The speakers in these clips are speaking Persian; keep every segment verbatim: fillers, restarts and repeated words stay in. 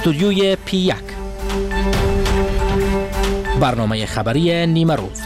استودیوی پی یک، برنامه خبری نیمه روز.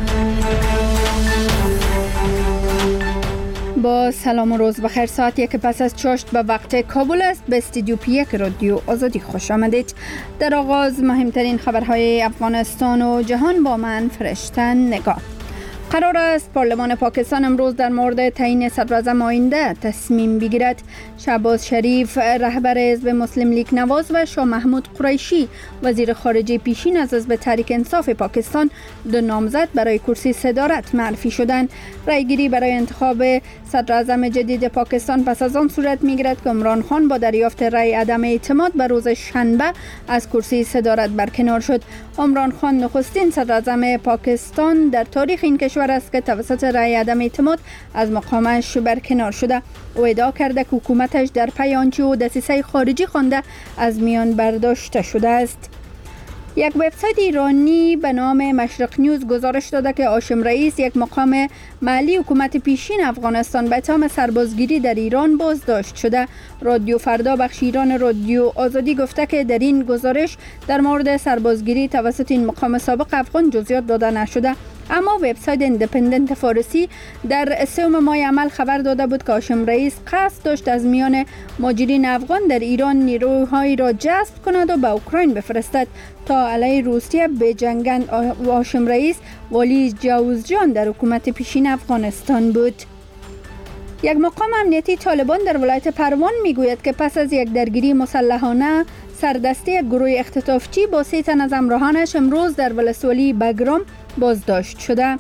با سلام و روز بخیر. ساعت یک پس از چاشت به وقت کابل است. به استودیو پی یک رادیو آزادی خوش آمدید. در آغاز مهمترین خبرهای افغانستان و جهان با من فرشته نگاه. قرار است پارلمان پاکستان امروز در مورد تعیین صدراعظم آینده تصمیم بگیرد. شهباز شریف رهبر حزب مسلم لیگ نواز و شاه محمود قریشی وزیر خارجه پیشین از حزب تحریک انصاف پاکستان دو نامزد برای کرسی صدارت معرفی شدند. رایگیری برای انتخاب صدراعظم جدید پاکستان پس از آن صورت می‌گیرد که عمران خان با دریافت رای عدم اعتماد بر روز شنبه از کرسی صدارت برکنار شد. عمران خان نخستین صدراعظم پاکستان در تاریخ این کشور است که توسط رای عدم اعتماد از مقامش برکنار شده. او ادعا کرده که حکومتش در پی آنچه او دسیسه خارجی خوانده از میان برداشته شده است. یک وبسایت ایرانی به نام مشرق نیوز گزارش داده که هاشم رئیس، یک مقام محلی حکومت پیشین افغانستان، به اتهام سربازگیری در ایران بازداشت شده. رادیو فردا بخش ایران رادیو آزادی گفته که در این گزارش در مورد سربازگیری توسط این مقام سابق افغان جزئیات داده نشده. اما وبسایت ایندیپندنت فارسی در سوم ماه عمل خبر داده بود که هاشم رئیس قصد داشت از میان مهاجرین افغان در ایران نیروهایی را جذب کند و به اوکراین بفرستد تا علیه روسیه بجنگند. هاشم رئیس والی جوزجان در حکومت پیشین افغانستان بود. یک مقام امنیتی طالبان در ولایت پروان میگوید که پس از یک درگیری مسلحانه سردسته گروه اختطافچی با سه تن از همراهانش امروز در ولسوالی بگرام بازداشت شده.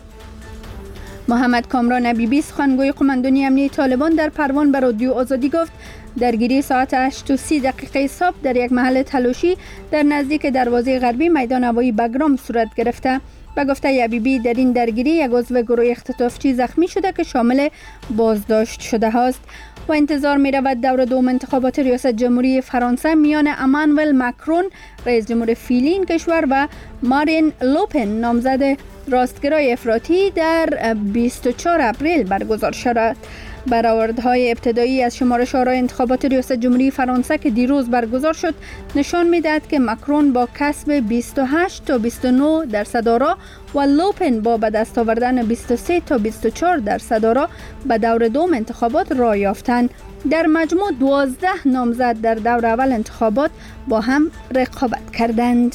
محمد کامران حبیبی سخنگوی قماندانی امنیتی طالبان در پروان به رادیو آزادی گفت درگیری ساعت هشت و سی دقیقه صبح در یک محل تلاشی در نزدیک دروازه غربی میدان هوایی بگرام صورت گرفته. به گفته حبیبی در این درگیری یک عضو گروه اختطافچی زخمی شده که شامل بازداشت شده است. و انتظار می رود دور دوم انتخابات ریاست جمهوری فرانسه میان امانوئل ماکرون رئیس جمهور فعلی این کشور و مارین لوپن نامزد راستگرای افراطی در بیست و چهارم اپریل برگزار شود. برآوردهای ابتدایی از شمارش آرای انتخابات ریاست جمهوری فرانسه که دیروز برگزار شد نشان می‌دهد که ماکرون با کسب بیست و هشت تا بیست و نه درصد آرا و لوپن با به دست آوردن بیست و سه تا بیست و چهار درصد آرا به دور دوم انتخابات راه یافتند. در مجموع دوازده نامزد در دور اول انتخابات با هم رقابت کردند.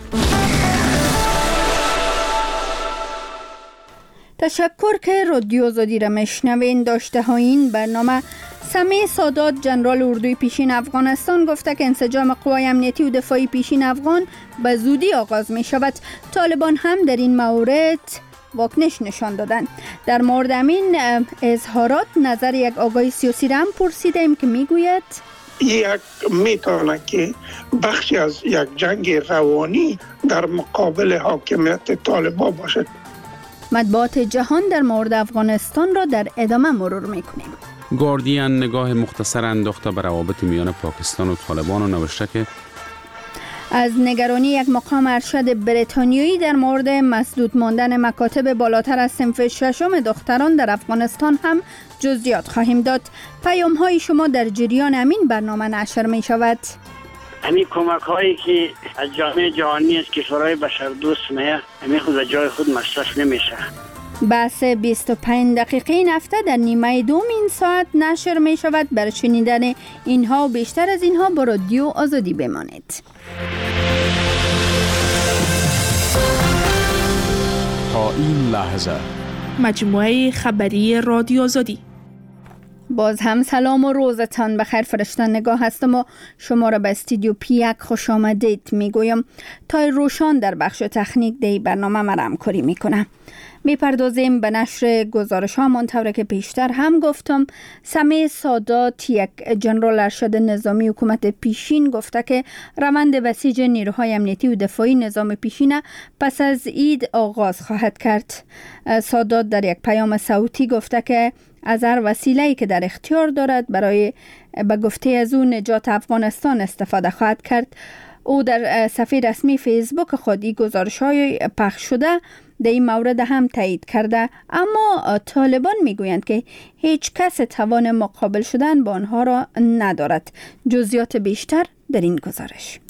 تشکر که رادیو آزادی را میشنوین. داشته های این برنامه. سمیع سادات جنرال اردوی پیشین افغانستان گفته که انسجام قوای امنیتی و دفاعی پیشین افغان به زودی آغاز می شود. طالبان هم در این مورد واکنش نشان دادند. در مورد همین اظهارات نظر یک آگاه سیاسی را هم پرسیدیم که می گوید یک میتونه که بخشی از یک جنگ روانی در مقابل حاکمیت طالبان باشد. مطبوعات جهان در مورد افغانستان را در ادامه مرور میکنیم. گاردین نگاه مختصر انداخته بر روابط میان پاکستان و طالبان و نوشته که از نگرانی یک مقام ارشد بریتانیایی در مورد مسدود ماندن مکاتب بالاتر از صنف ششم دختران در افغانستان هم جزئیات خواهیم داد. پیام های شما در جریان همین برنامه نشر می شود. همین کمک هایی که از جامعه جهانی از کشورهای بشردوست میه همین خود از جای خود مصرف نمیشه. بحث بیست و پنج دقیقه این هفته در نیمه دوم این ساعت نشر می شود. برای شنیدن اینها و بیشتر از اینها با رادیو آزادی بمانید. تا این لحظه مجموعه خبری رادیو آزادی. باز هم سلام و روزتان بخیر. فرشته نگاه هستم و شما را به استودیو پی یک خوش آمدید میگویم. تا روشان در بخش تکنیک دی برنامه مرا همکاری میکنه. میپردازیم به نشر گزارش ها. منطوره که پیشتر هم گفتم سمیع سادات یک جنرال ارشد نظامی حکومت پیشین گفته که روند بسیج نیروهای امنیتی و دفاعی نظام پیشین پس از عید آغاز خواهد کرد. سادات در یک پیام صوتی گفته که از هر وسیله‌ای که در اختیار دارد برای به گفته از او نجات افغانستان استفاده خواهد کرد. او در صفحه رسمی فیسبوک خود این گزارش‌های پخش شده در این مورد هم تایید کرده، اما طالبان میگویند که هیچ کس توان مقابل شدن با آنها را ندارد. جزئیات بیشتر در این گزارش.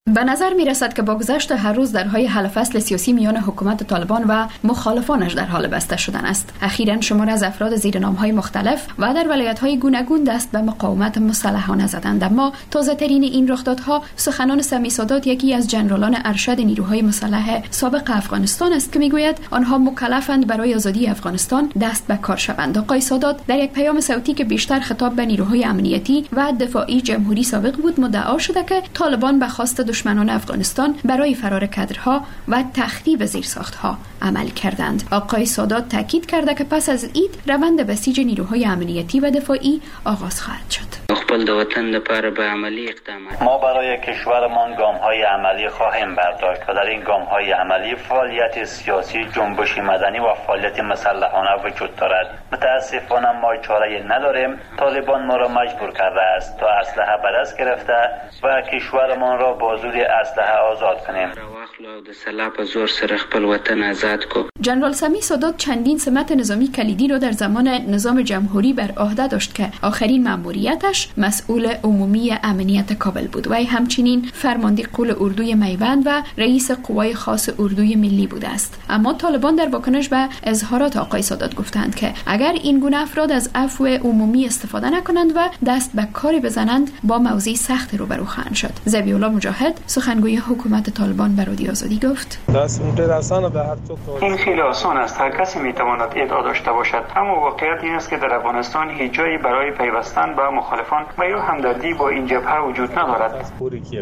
به نظر می رسد که با گذشت هر روز درهای حل فصل سیاسی میان حکومت طالبان و مخالفانش در حال بسته شدن است. اخیراً شمار از افراد زیر نام‌های مختلف و در ولایت‌های گوناگون دست به مقاومت مسلحانه زدند. اما تازه‌ترین این رخدادها سخنان سمی سادات، یکی از جنرالان ارشد نیروهای مسلح سابق افغانستان است که میگوید آنها مکلفند برای آزادی افغانستان دست به کار شوند. آقای سادات در یک پیام صوتی که بیشتر خطاب به نیروهای امنیتی و دفاعی جمهوری سابق بود، مدعا شده که طالبان به خواست دشمنان افغانستان برای فرار کادرها و تخریب زیرساختها عمل کردند. آقای سادات تاکید کرده که پس از عید روند بسیج نیروهای امنیتی و دفاعی آغاز خواهد شد. خپل د وطن لپاره به عملی اقدامات ما برای کشورمان گام‌های عملی خواهیم برداشت و در این گام‌های عملی فعالیت سیاسی، جنبش مدنی و فعالیت مسلحانه وجود دارد. متاسفانه ما چاره‌ای نداریم. طالبان ما را مجبور کرده است تا اسلحه به دست گرفته و کشورمان را با زور اسلحه آزاد کنیم. د سلاح په زور سره خپل وطن آزاد کو. جنرال سمی سادات چندین سمت نظامی کلیدی را در زمان نظام جمهوری بر عهده داشت که آخرین مأموریتش مسئول عمومی امنیت کابل بود. وی همچنین فرمانده قول اردوی میوند و رئیس قوای خاص اردوی ملی بوده است. اما طالبان در واکنش به اظهارات آقای سادات گفتند که اگر این گونه افراد از عفو عمومی استفاده نکنند و دست به کاری بزنند با موضوع سخت روبرو خواهند شد. ذبیح الله مجاهد، سخنگوی حکومت طالبان، به رادیو آزادی گفت: این خیلی آسان است، هر کسی میتواند ادعا داشته باشد، اما واقعیت این است که در افغانستان هیچ جایی برای پیوستن به مخالفان و یا همدردی با این جبهه وجود ندارد.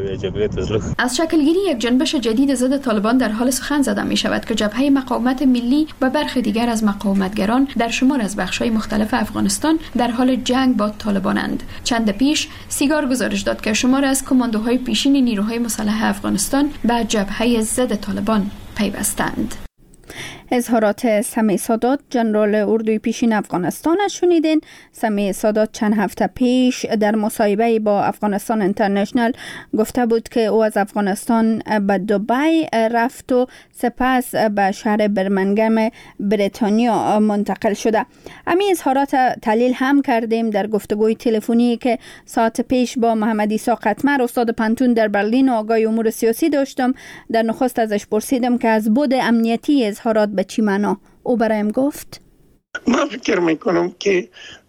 از شکلگیری یک جنبش جدید ضد طالبان در حال سخن زده می شود که جبهه مقاومت ملی و برخی دیگر از مقاومتگران در شمار از بخش‌های مختلف افغانستان در حال جنگ با طالبانند. چند پیش سیگار گزارش داد که شمار از کماندوهای پیشین نیروهای مسلح افغانستان به جبهه ضد طالبان پیوستند. اظهارات سمی سادات، جنرال اردوی پیشین افغانستان، شنیدین. سمی سادات چند هفته پیش در مصاحبه با افغانستان اینترنشنل گفته بود که او از افغانستان به دبی رفت و سپس به شهر برمنگهم بریتانیا منتقل شده. همین اظهارات تحلیل هم کردیم در گفتگوی تلفنی که ساعت پیش با محمد عیسی قطمر، استاد پانتون در برلین و آگاه امور سیاسی داشتم. در نخست ازش پرسیدم که از بود امنیتی اظهارات به چی معنا. او برایم گفت: من فکر میکنم که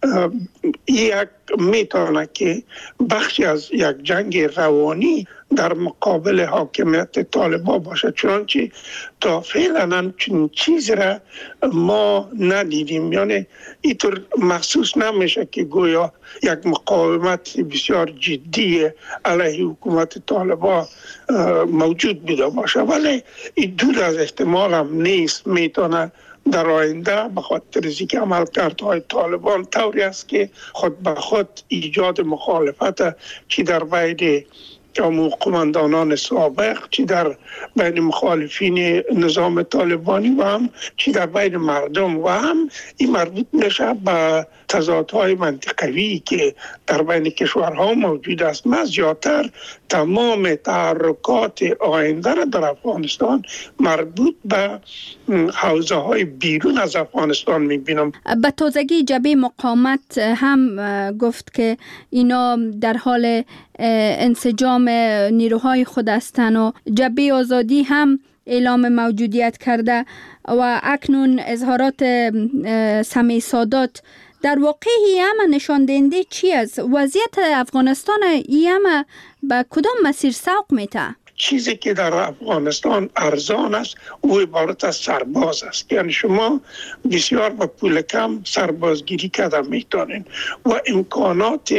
یک میتونه که بخشی از یک جنگ روانی در مقابل حاکمیت طالبان باشه، چنانچه تا فعلا چنین چیز را ما ندیدیم. یعنی اینطور محسوس نمیشه که گویا یک مقاومت بسیار جدی علیه حکومت طالبان موجود بوده باشه، ولی این دور از احتمال هم نیست. میتونه در آینده به خاطر از اینکه عملکردهای طالبان طوری است که خود به خود ایجاد مخالفت چی در بین قماندانان سابق، چی در بین مخالفین نظام طالبانی و هم چی در بین مردم و هم این مربوط میشه به تضادهای منطقوی که در بین کشورها موجود است. من زیادتر تمام تحرکات آینده را در افغانستان مربوط به حوزه های بیرون از افغانستان میبینم. به تازگی جبهه مقاومت هم گفت که اینا در حال انسجام نیروهای خود هستند و جبهه آزادی هم اعلام موجودیت کرده و اکنون اظهارات سمی سادات در واقع هم نشان دهنده چی است؟ وضعیت افغانستان هم به کدام مسیر سوق میته؟ چیزی که در افغانستان ارزان است او عبارت از سرباز است. یعنی شما بسیار با پول کم سربازگیری کرده میتونین و امکانات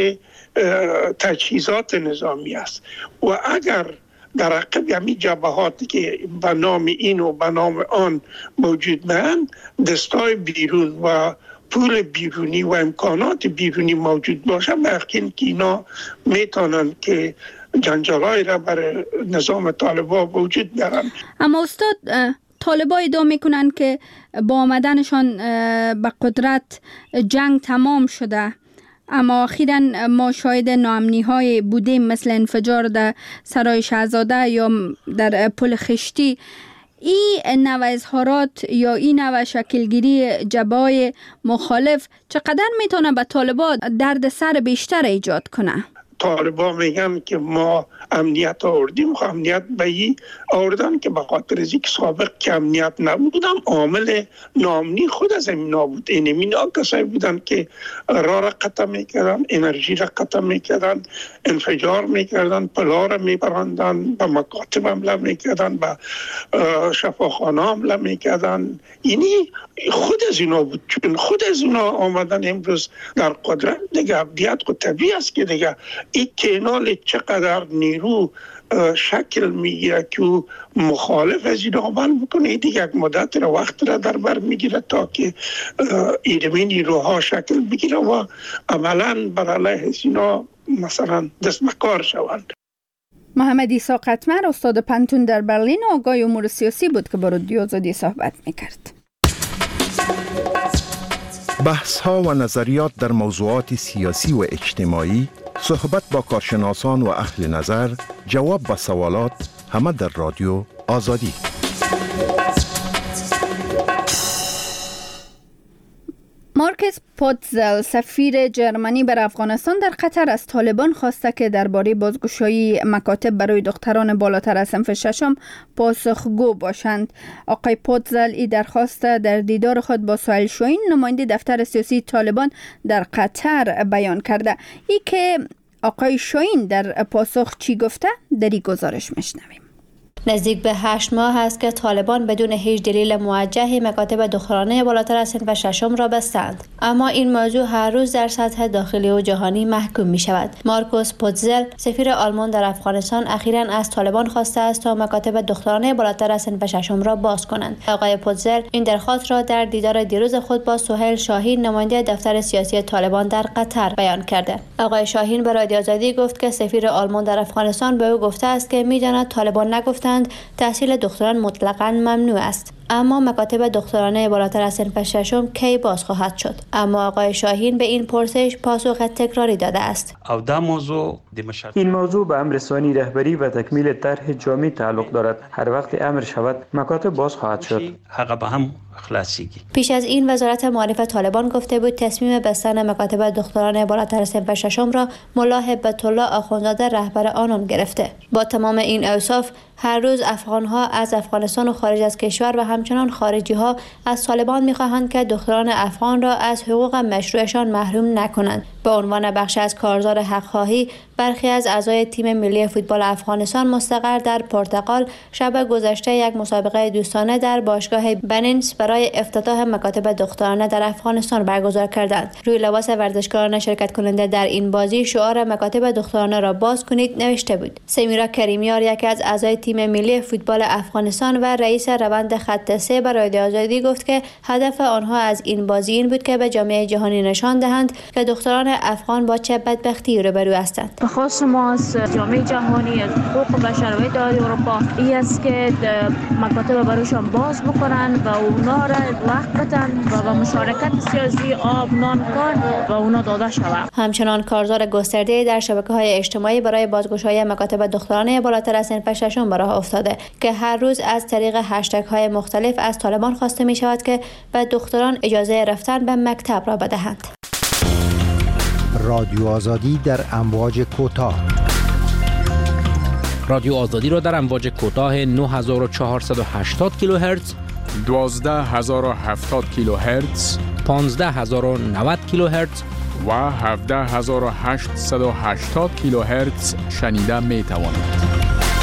تجهیزات نظامی است و اگر در عقب همین جبهاتی که به نام این و به نام آن موجود میند دستای بیرون و پول بیرونی و امکانات بیرونی موجود باشه، یقین که اینا میتونن که جنجالای را برای نظام طالبان وجود بیارن. اما استاد، طالبان ادعا میکنن که با آمدنشان به قدرت جنگ تمام شده، اما اخیراً ما شاهد ناامنی های بودیم مثل انفجار در سرای شهزاده یا در پل خشتی. این نوع اظهارات یا این نوع شکلگیری جبهه‌های مخالف چقدر میتونه به طالبان درد سر بیشتر ایجاد کنه؟ طالبان میگن که ما امنیت آوردیم، خب امنیت به این آوردن که به خاطر از اینکه سابق که امنیت نبودم عامل ناامنی خود از این نابود. این اینا کسایی بودن که راه را قطع میکردن، انرژی را قطع میکردن، انفجار میکردن، پلا را میبرندن، به مکاتب حمله میکردن، به شفاخانه حمله میکردن. اینی خود از اینا بود، چون خود از اینا آمدن امروز در قدرت. دیگه ابدیت خود طبیعی است که دیگه این کنال چقدر نیرو شکل میگیره که مخالف از این عمل بکنه، دیگه یک مدت را وقت را در بر میگیره تا که ایرمی نیروها شکل بگیره و عملا بر علیه از اینا مثلا دست مکار شوند. محمد عیسی قطمر استاد پنتون در برلین و آگاه امور سیاسی بود که با رادیو آزادی صحبت میکرد. بحث ها و نظریات در موضوعات سیاسی و اجتماعی، صحبت با کارشناسان و اهل نظر، جواب به سوالات، همه در رادیو آزادی. مارکس پوتزل سفیر جرمنی بر افغانستان در قطر از طالبان خواسته که درباره بازگشایی مکاتب برای دختران بالاتر از صنف ششم پاسخگو باشند. آقای پوتزل این درخواست در دیدار خود با سهیل شاهین نماینده دفتر سیاسی طالبان در قطر بیان کرده. ای که آقای شاهین در پاسخ چی گفته؟ در این گزارش میشنویم. نزدیک به هشت ماه است که طالبان بدون هیچ دلیل موجهی مکاتب دخترانه بالاتر از صنف ششم را بستند، اما این موضوع هر روز در سطح داخلی و جهانی محکوم می شود. مارکوس پوتزل سفیر آلمان در افغانستان اخیراً از طالبان خواسته است تا مکاتب دخترانه بالاتر از صنف ششم را باز کنند. آقای پوتزل این درخواست را در دیدار دیروز خود با سهیل شاهین نماینده دفتر سیاسی طالبان در قطر بیان کرده. آقای شاهین به رادیو آزادی گفت که سفیر آلمان در افغانستان به او گفته است که می‌داند طالبان نگفتند تحصیل دختران مطلقاً ممنوع است، اما مکاتب دخترانه بالاتر از صنف ششم کی باز خواهد شد؟ اما آقای شاهین به این پرسش پاسخ تکراری داده است. این موضوع به امر ثانی رهبری و تکمیل طرح جامع تعلق دارد. هر وقت امر شود مکاتب باز خواهد شد. پیش از این وزارت معارف طالبان گفته بود تصمیم بستن مکاتب دختران بالاتر از صنف ششم را ملا هبت الله آخوندزاده رهبر آنان گرفته. با تمام این اوصاف هر روز افغان‌ها از افغانستان و خارج از کشور و همچنان خارجی‌ها از طالبان می‌خواهند که دختران افغان را از حقوق مشروعشان محروم نکنند. به عنوان بخش از کارزار حق‌خواهی برخی از اعضای تیم ملی فوتبال افغانستان مستقر در پرتغال شب گذشته یک مسابقه دوستانه در باشگاه بنینس برای افتتاح مکاتب دخترانه در افغانستان برگزار کردند. روی لباس ورزشکاران شرکت کننده در این بازی شعار مکاتب دخترانه را باز کنید نوشته بود. سمیرا کریمیار یکی از اعضای تیم ملی فوتبال افغانستان و رئیس روند خط سه برای رادیو آزادی گفت که هدف آنها از این بازی این بود که به جامعه جهانی نشان دهند که دختران افغان با چه بدبختی روبرو هستند. خواست ما از جامعه جهانی، از حقوق بشر و اداره اروپا این است که مکاتب برایشان باز بکنن و اونا را وقت بدن و با مشارکت سیاسی آب نان کار و اونا داده شود. همچنان کارزار گسترده در شبکه‌های اجتماعی برای بازگشایی مکاتب دخترانه بالاتر از صنف ششم به راه افتاده که هر روز از طریق هشتگ‌های مختلف از طالبان خواسته می شود که به دختران اجازه رفتن به مکتب را بدهند. رادیو آزادی در امواج کوتاه. رادیو آزادی را در امواج کوتاه نه هزار و چهارصد و هشتاد کیلوهرتز، دوازده هزار و هفتاد کیلوهرتز، پانزده هزار و نود کیلوهرتز و هفده هزار و هشتصد و هشتاد کیلوهرتز شنیده می توانید.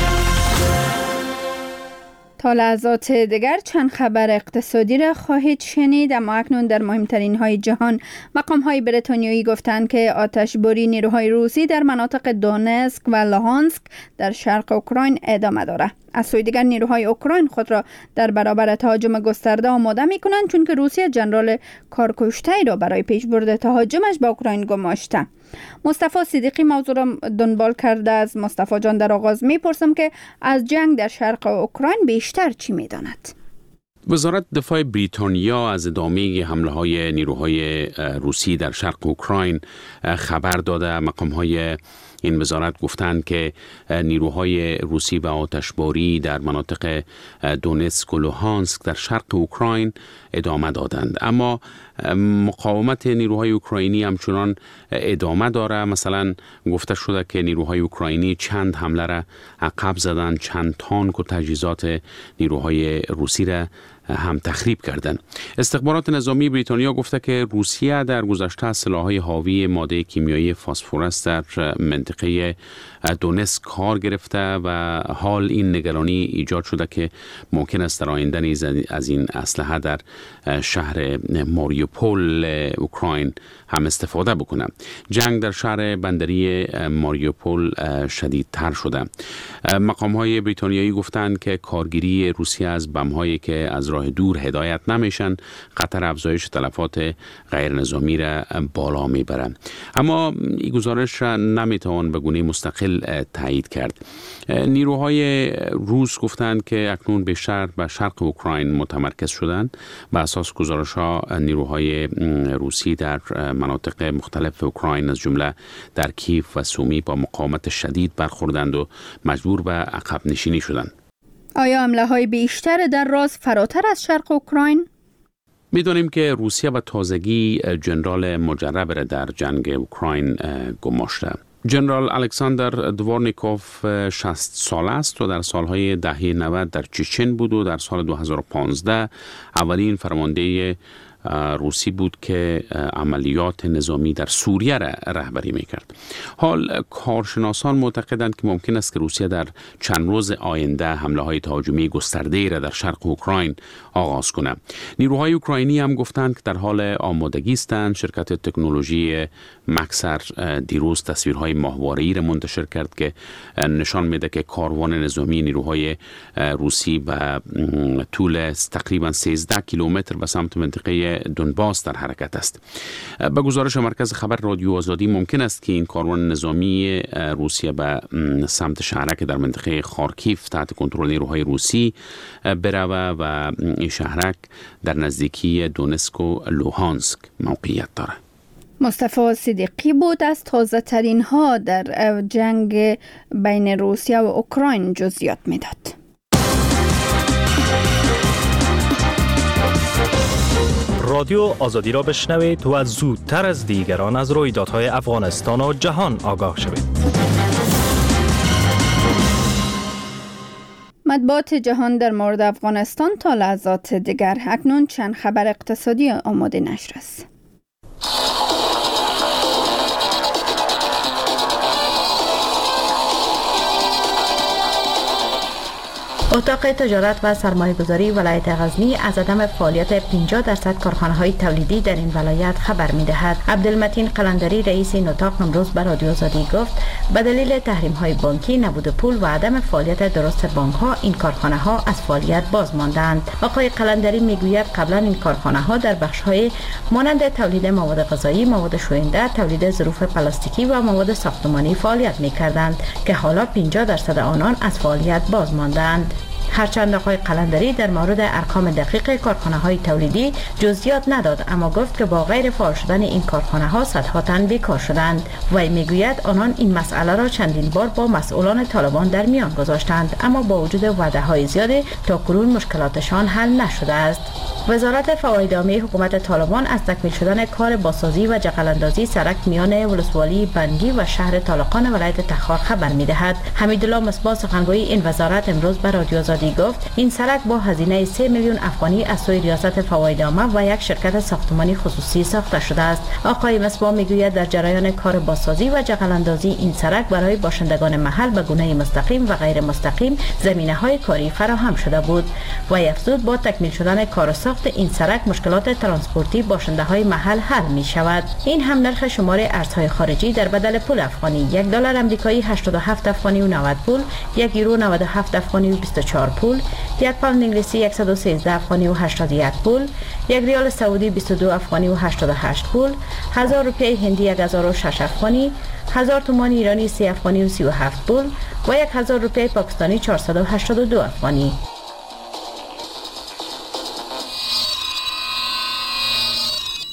تا لحظات دیگر چند خبر اقتصادی را خواهید شنید، اما اکنون در مهمترین های جهان. مقام های بریتانیایی گفتند که آتشباری نیروهای روسی در مناطق دونسک و لوهانسک در شرق اوکراین ادامه دارد. از سوی دیگر نیروهای اوکراین خود را در برابر تهاجم گسترده آماده می کنند، چون که روسیه جنرال کارکشته‌ای را برای پیشبرد تهاجمش به اوکراین گماشته. مصطفی صدیقی موضوع را دنبال کرده. از مصطفی جان در آغاز می پرسم که از جنگ در شرق اوکراین بیشتر چی می داند؟ وزارت دفاع بریتانیا از ادامه حمله های نیروهای روسی در شرق اوکراین خبر داده. مقام های این وزارت گفتند که نیروهای روسی و آتشباری در مناطق دونتسک و لوهانسک در شرق اوکراین ادامه دادند، اما مقاومت نیروهای اوکراینی همچنان ادامه داره. مثلا گفته شده که نیروهای اوکراینی چند حمله را عقب زدند، چند تانک و تجهیزات نیروهای روسی را هم تخریب کردند. استخبارات نظامی بریتانیا گفته که روسیه در گذشته سلاح‌های حاوی ماده کیمیایی فسفرس در منطقه دونتسک کار گرفته و حال این نگرانی ایجاد شده که ممکن است در آینده نیز از این اسلحه در شهر ماریوپول اوکراین هم استفاده بکنه. جنگ در شهر بندری ماریوپول شدیدتر شده. مقام‌های بریتانیایی گفتند که کارگیری روسیه از بم‌هایی که از راه دور هدایت نمیشن خطر افزایش تلفات غیر نظامی را بالا میبره. اما این گزارش را نمیتوان به گونه مستقل تایید کرد. نیروهای روس گفتند که اکنون بیشتر به شرق اوکراین متمرکز شدند. به اساس گزارش ها نیروهای روسی در مناطق مختلف اوکراین از جمله در کیف و سومی با مقاومت شدید برخوردند و مجبور به عقب نشینی شدند. آیا حمله های بیشتر در راز فراتر از شرق اوکراین؟ میدونیم که روسیه به تازگی جنرال مجرب را در جنگ اوکراین گماشته. جنرال الکساندر دوارنیکوف شصت ساله است و در سالهای دهه نود در چچن بود و در سال دو هزار و پانزده اولین فرمانده روسی بود که عملیات نظامی در سوریه را رهبری میکرد. حال کارشناسان معتقدند که ممکن است که روسیه در چند روز آینده حمله های تهاجمی گسترده را در شرق اوکراین آغاز کنه. نیروهای اوکراینی هم گفتند که در حال آمادگی هستند. شرکت تکنولوژی مکسر دیروز تصویرهای ماهواره‌ای را منتشر کرد که نشان میده که کاروان نظامی نیروهای روسی به طول تقریبا سیزده کیلومتر به سمت منطقه دونباس در حرکت است. به گزارش مرکز خبر رادیو آزادی ممکن است که این کاروان نظامی روسیه به سمت شهرک در منطقه خارکیف تحت کنترل نیروهای روسی بروه و این شهرک در نزدیکی دونتسک و لوهانسک موقعیت دارد. مصطفی صدیقی بود از تازه ترین ها در جنگ بین روسیه و اوکراین جزئیات میداد. رادیو آزادی را بشنوید و زودتر از دیگران از رویدادهای افغانستان و جهان آگاه شوید. مطبوعات جهان در مورد افغانستان تا لحظات دیگر. اکنون چند خبر اقتصادی آماده نشر است. اتاق تجارت و سرمایه‌گذاری ولایت غزنی از عدم فعالیت پنجاه درصد کارخانه‌های تولیدی در این ولایت خبر می‌دهد. عبدالمتین قلندری رئیس این اتاق امروز به رادیو آزادی گفت به دلیل تحریم‌های بانکی، نبود پول و عدم فعالیت درست بانک‌ها این کارخانه‌ها از فعالیت باز ماندند. آقای قلندری می‌گوید قبلا این کارخانه‌ها در بخش‌های مانند تولید مواد غذایی، مواد شوینده، تولید ظروف پلاستیکی و مواد ساختمانی فعالیت می‌کردند که حالا پنجاه درصد آنان از فعالیت باز ماندند. هرچند آقای قلندری در مورد ارقام دقیق کارخانه‌های تولیدی جزئیات نداد، اما گفت که با غیر فعال شدن این کارخانه‌ها صدها تن بیکار شدند. وی میگوید آنان این مسئله را چندین بار با مسئولان طالبان در میان گذاشتند، اما با وجود وعده‌های زیاده تاکنون مشکلاتشان حل نشده است. وزارت فواید عامه حکومت طالبان از تکمیل شدن کار بازسازی و جغلاندازی سرک میان ولسوالی بنگی و شهر طالقان ولایت تخار خبر می‌دهد. حمیدالله مصباح سخنگوی این وزارت امروز به رادیو آزادی گفت این سرک با هزینه سه میلیون افغانی از سوی ریاست فواید عامه و یک شرکت ساختمانی خصوصی ساخته شده است. آقای مصباح میگوید در جریان کار بازسازی و جغلاندازی این سرک برای باشندگان محل به گونه مستقیم و غیر مستقیم زمینه‌های کاری فراهم شده بود و افزود با تکمیل شدن کار ساخت این سرک مشکلات ترانسپورتی باشنده‌های محل حل می شود. این هم نرخ شمار ارزهای خارجی در بدل پول افغانی: یک دلار آمریکایی هشتاد و هفت افغانی و نود پول، یک یورو نود و هفت افغانی و بیست و چهار پول، یک پوند انگلیسی صد و سیزده افغانی و هشتاد و یک پول، یک ریال سعودی بیست و دو افغانی و هشتاد و هشت پول، هزار روپیه هندی یک هزار و شش افغانی، هزار تومان ایرانی سی افغانی و سی و هفت پول و یک هزار روپیه پاکستانی چهارصد و هشتاد و دو افغانی.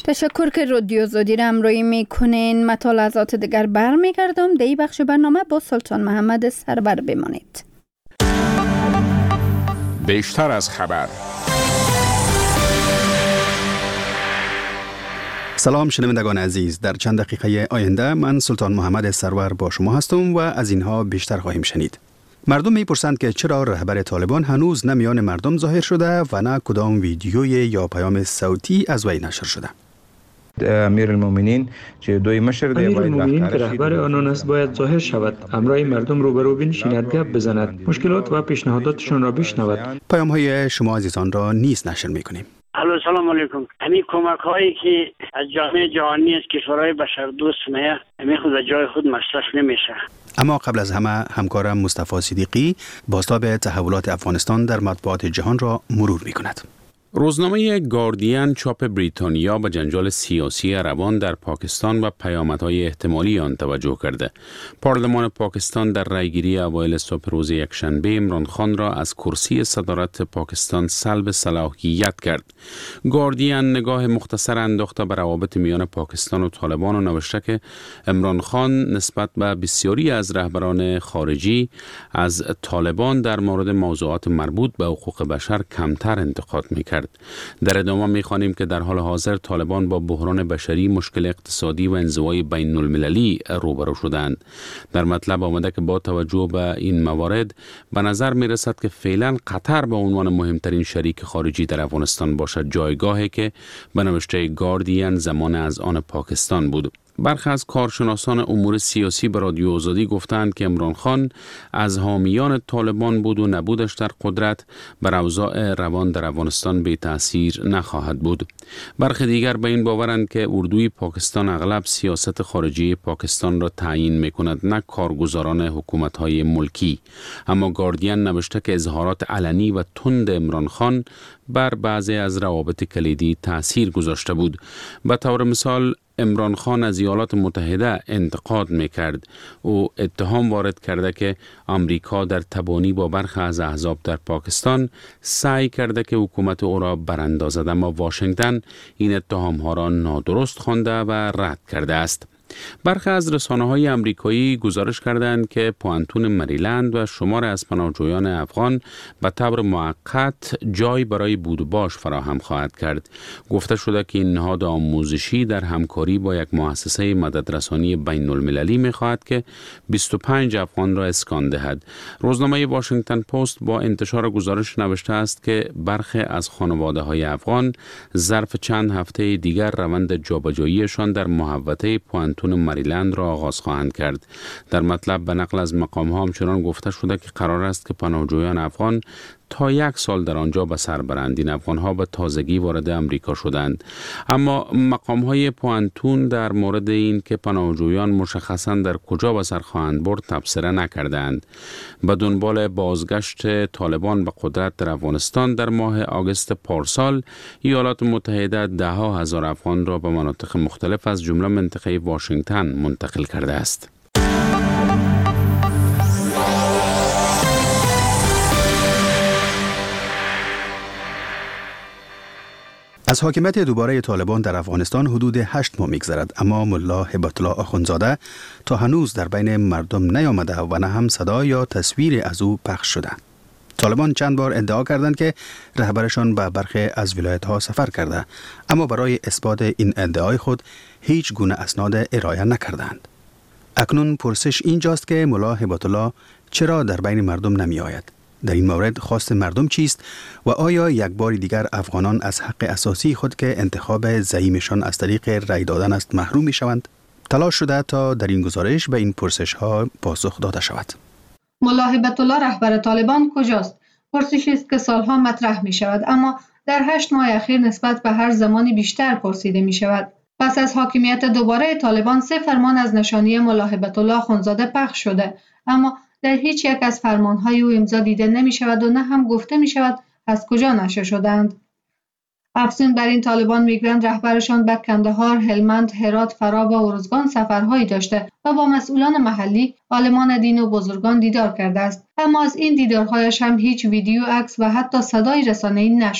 تشکر که رادیو آزادی را همراهی میکنین. مطالعات دیگر برمیگردم. در این بخش برنامه با سلطان محمد سرور بمانید. بیشتر از خبر. سلام شنوندگان عزیز، در چند دقیقه آینده من سلطان محمد سرور با شما هستم و از اینها بیشتر خواهیم شنید. مردم میپرسند که چرا رهبر طالبان هنوز نه میان مردم ظاهر شده و نه کدام ویدیوی یا پیام صوتی از وی نشر شده. امیر المؤمنین که دوی مشر دی امیر المؤمنین که رهبر آنان است باید ظاهر شود، همراه مردم روبرو بنشیند، گپ بزند، مشکلات و پیشنهاداتشان را بشنود. پیام های شما عزیزان را نیز نشر میکنیم. الو سلام علیکم. همین کمک هایی که از جامعه جهانی از کشورهای بشردوست میه همین خود جای خود مصرف نمیشه. اما قبل از همه همکارم مصطفی صدیقی بازتاب تحولات افغانستان در مطبوعات جهان را مرور میکند. روزنامه گاردین چاپ بریتانیا به جنجال سیاسی روان در پاکستان و پیامدهای احتمالی آن توجه کرده. پارلمان پاکستان در رأیگیری اوایل صبح روز یکشنبه عمران خان را از کرسی صدارت پاکستان سلب صلاحیت کرد. گاردین نگاه مختصر انداخته به روابط میان پاکستان و طالبان و نوشته که عمران خان نسبت به بسیاری از رهبران خارجی از طالبان در مورد موضوعات مربوط به حقوق بشر کمتر انتقاد می‌کرد. در ادامه می‌خوانیم که در حال حاضر طالبان با بحران بشری، مشکل اقتصادی و انزوای بین المللی روبرو شدند. در مطلب آمده که با توجه به این موارد به نظر می‌رسد که فعلا قطر به عنوان مهمترین شریک خارجی در افغانستان باشد، جایگاهی که به نوشته گاردین زمان از آن پاکستان بود. برخی از کارشناسان امور سیاسی به رادیو آزادی گفتند که عمران خان از حامیان طالبان بود و نبودش در قدرت بر اوضاع روان در افغانستان بی تأثیر نخواهد بود. برخی دیگر به این باورند که اردوی پاکستان اغلب سیاست خارجی پاکستان را تعیین می‌کند، نه کارگزاران حکومت‌های ملکی. اما گاردین نوشته که اظهارات علنی و تند عمران خان بر بعضی از روابط کلیدی تأثیر گذاشته بود. به طور مثال عمران خان از ایالات متحده انتقاد میکرد. او اتهام وارد کرده که آمریکا در تبانی با برخی از احزاب در پاکستان سعی کرده که حکومت او را براندازد، اما واشنگتن این اتهام ها را نادرست خوانده و رد کرده است. برخی از رسانه‌های آمریکایی گزارش کردند که پوانتون مریلند و شمار از پناهجویان افغان به طور موقت جای برای بود و باش فراهم خواهد کرد. گفته شده که این نهاد آموزشی در همکاری با یک مؤسسه مددرسانی بین المللی می‌خواهد که بیست و پنج افغان را اسکان دهد. روزنامه واشنگتن پست با انتشار گزارش نوشته است که برخی از خانواده‌های افغان ظرف چند هفته دیگر روند جابجاییشان در محوطه پوانتون مریلند را آغاز خواهند کرد. در مطلب به نقل از مقام ها همچنان گفته شده که قرار است که پناهجویان افغان تا یک سال در آنجا به سر برند. این افغان ها به تازگی وارد امریکا شدند. اما مقام های پوانتون در مورد این که پناهجویان مشخصاً در کجا به سر خواهند برد تبصره نکردند. به دنبال بازگشت طالبان به قدرت در افغانستان در ماه آگوست پارسال ایالات متحده ده ها هزار افغان را به مناطق مختلف از جمله منطقه واشنگتن منتقل کرده است. از حاکمیت دوباره طالبان در افغانستان حدود هشت ماه می‌گذرد، اما ملا هبت الله آخوندزاده تا هنوز در بین مردم نیامده و نه هم صدا یا تصویر از او پخش شده. طالبان چند بار ادعا کردند که رهبرشان به برخی از ولایت‌ها سفر کرده، اما برای اثبات این ادعای خود هیچ گونه اسناد ارائه نکردند. اکنون پرسش اینجاست که ملا هبت الله چرا در بین مردم نمی آید؟ در این مورد خواست مردم چیست و آیا یک بار دیگر افغانان از حق اساسی خود که انتخاب زعیمشان از طریق رای دادن است محروم می شوند؟ تلاش شده تا در این گزارش به این پرسش ها پاسخ داده شود. ملا هبت الله رهبر طالبان کجاست؟ پرسشی است که سالها مطرح می شود، اما در هشت ماه اخیر نسبت به هر زمانی بیشتر پرسیده می شود. پس از حاکمیت دوباره طالبان سه فرمان از نشانی ملا هبت الله آخوندزاده پخش شده، اما در هیچ یک از فرمانهای او امضا دیده نمی شود و نه هم گفته می شود از کجا نشر شدند. افزون بر این طالبان میگویند رهبرشان به کندهار، هلمند، هرات، فرا و ارزگان سفرهایی داشته و با مسئولان محلی، عالمان دین و بزرگان دیدار کرده است، اما از این دیدارهایش هم هیچ ویدیو، عکس و حتی صدای رسانه‌ای نشده.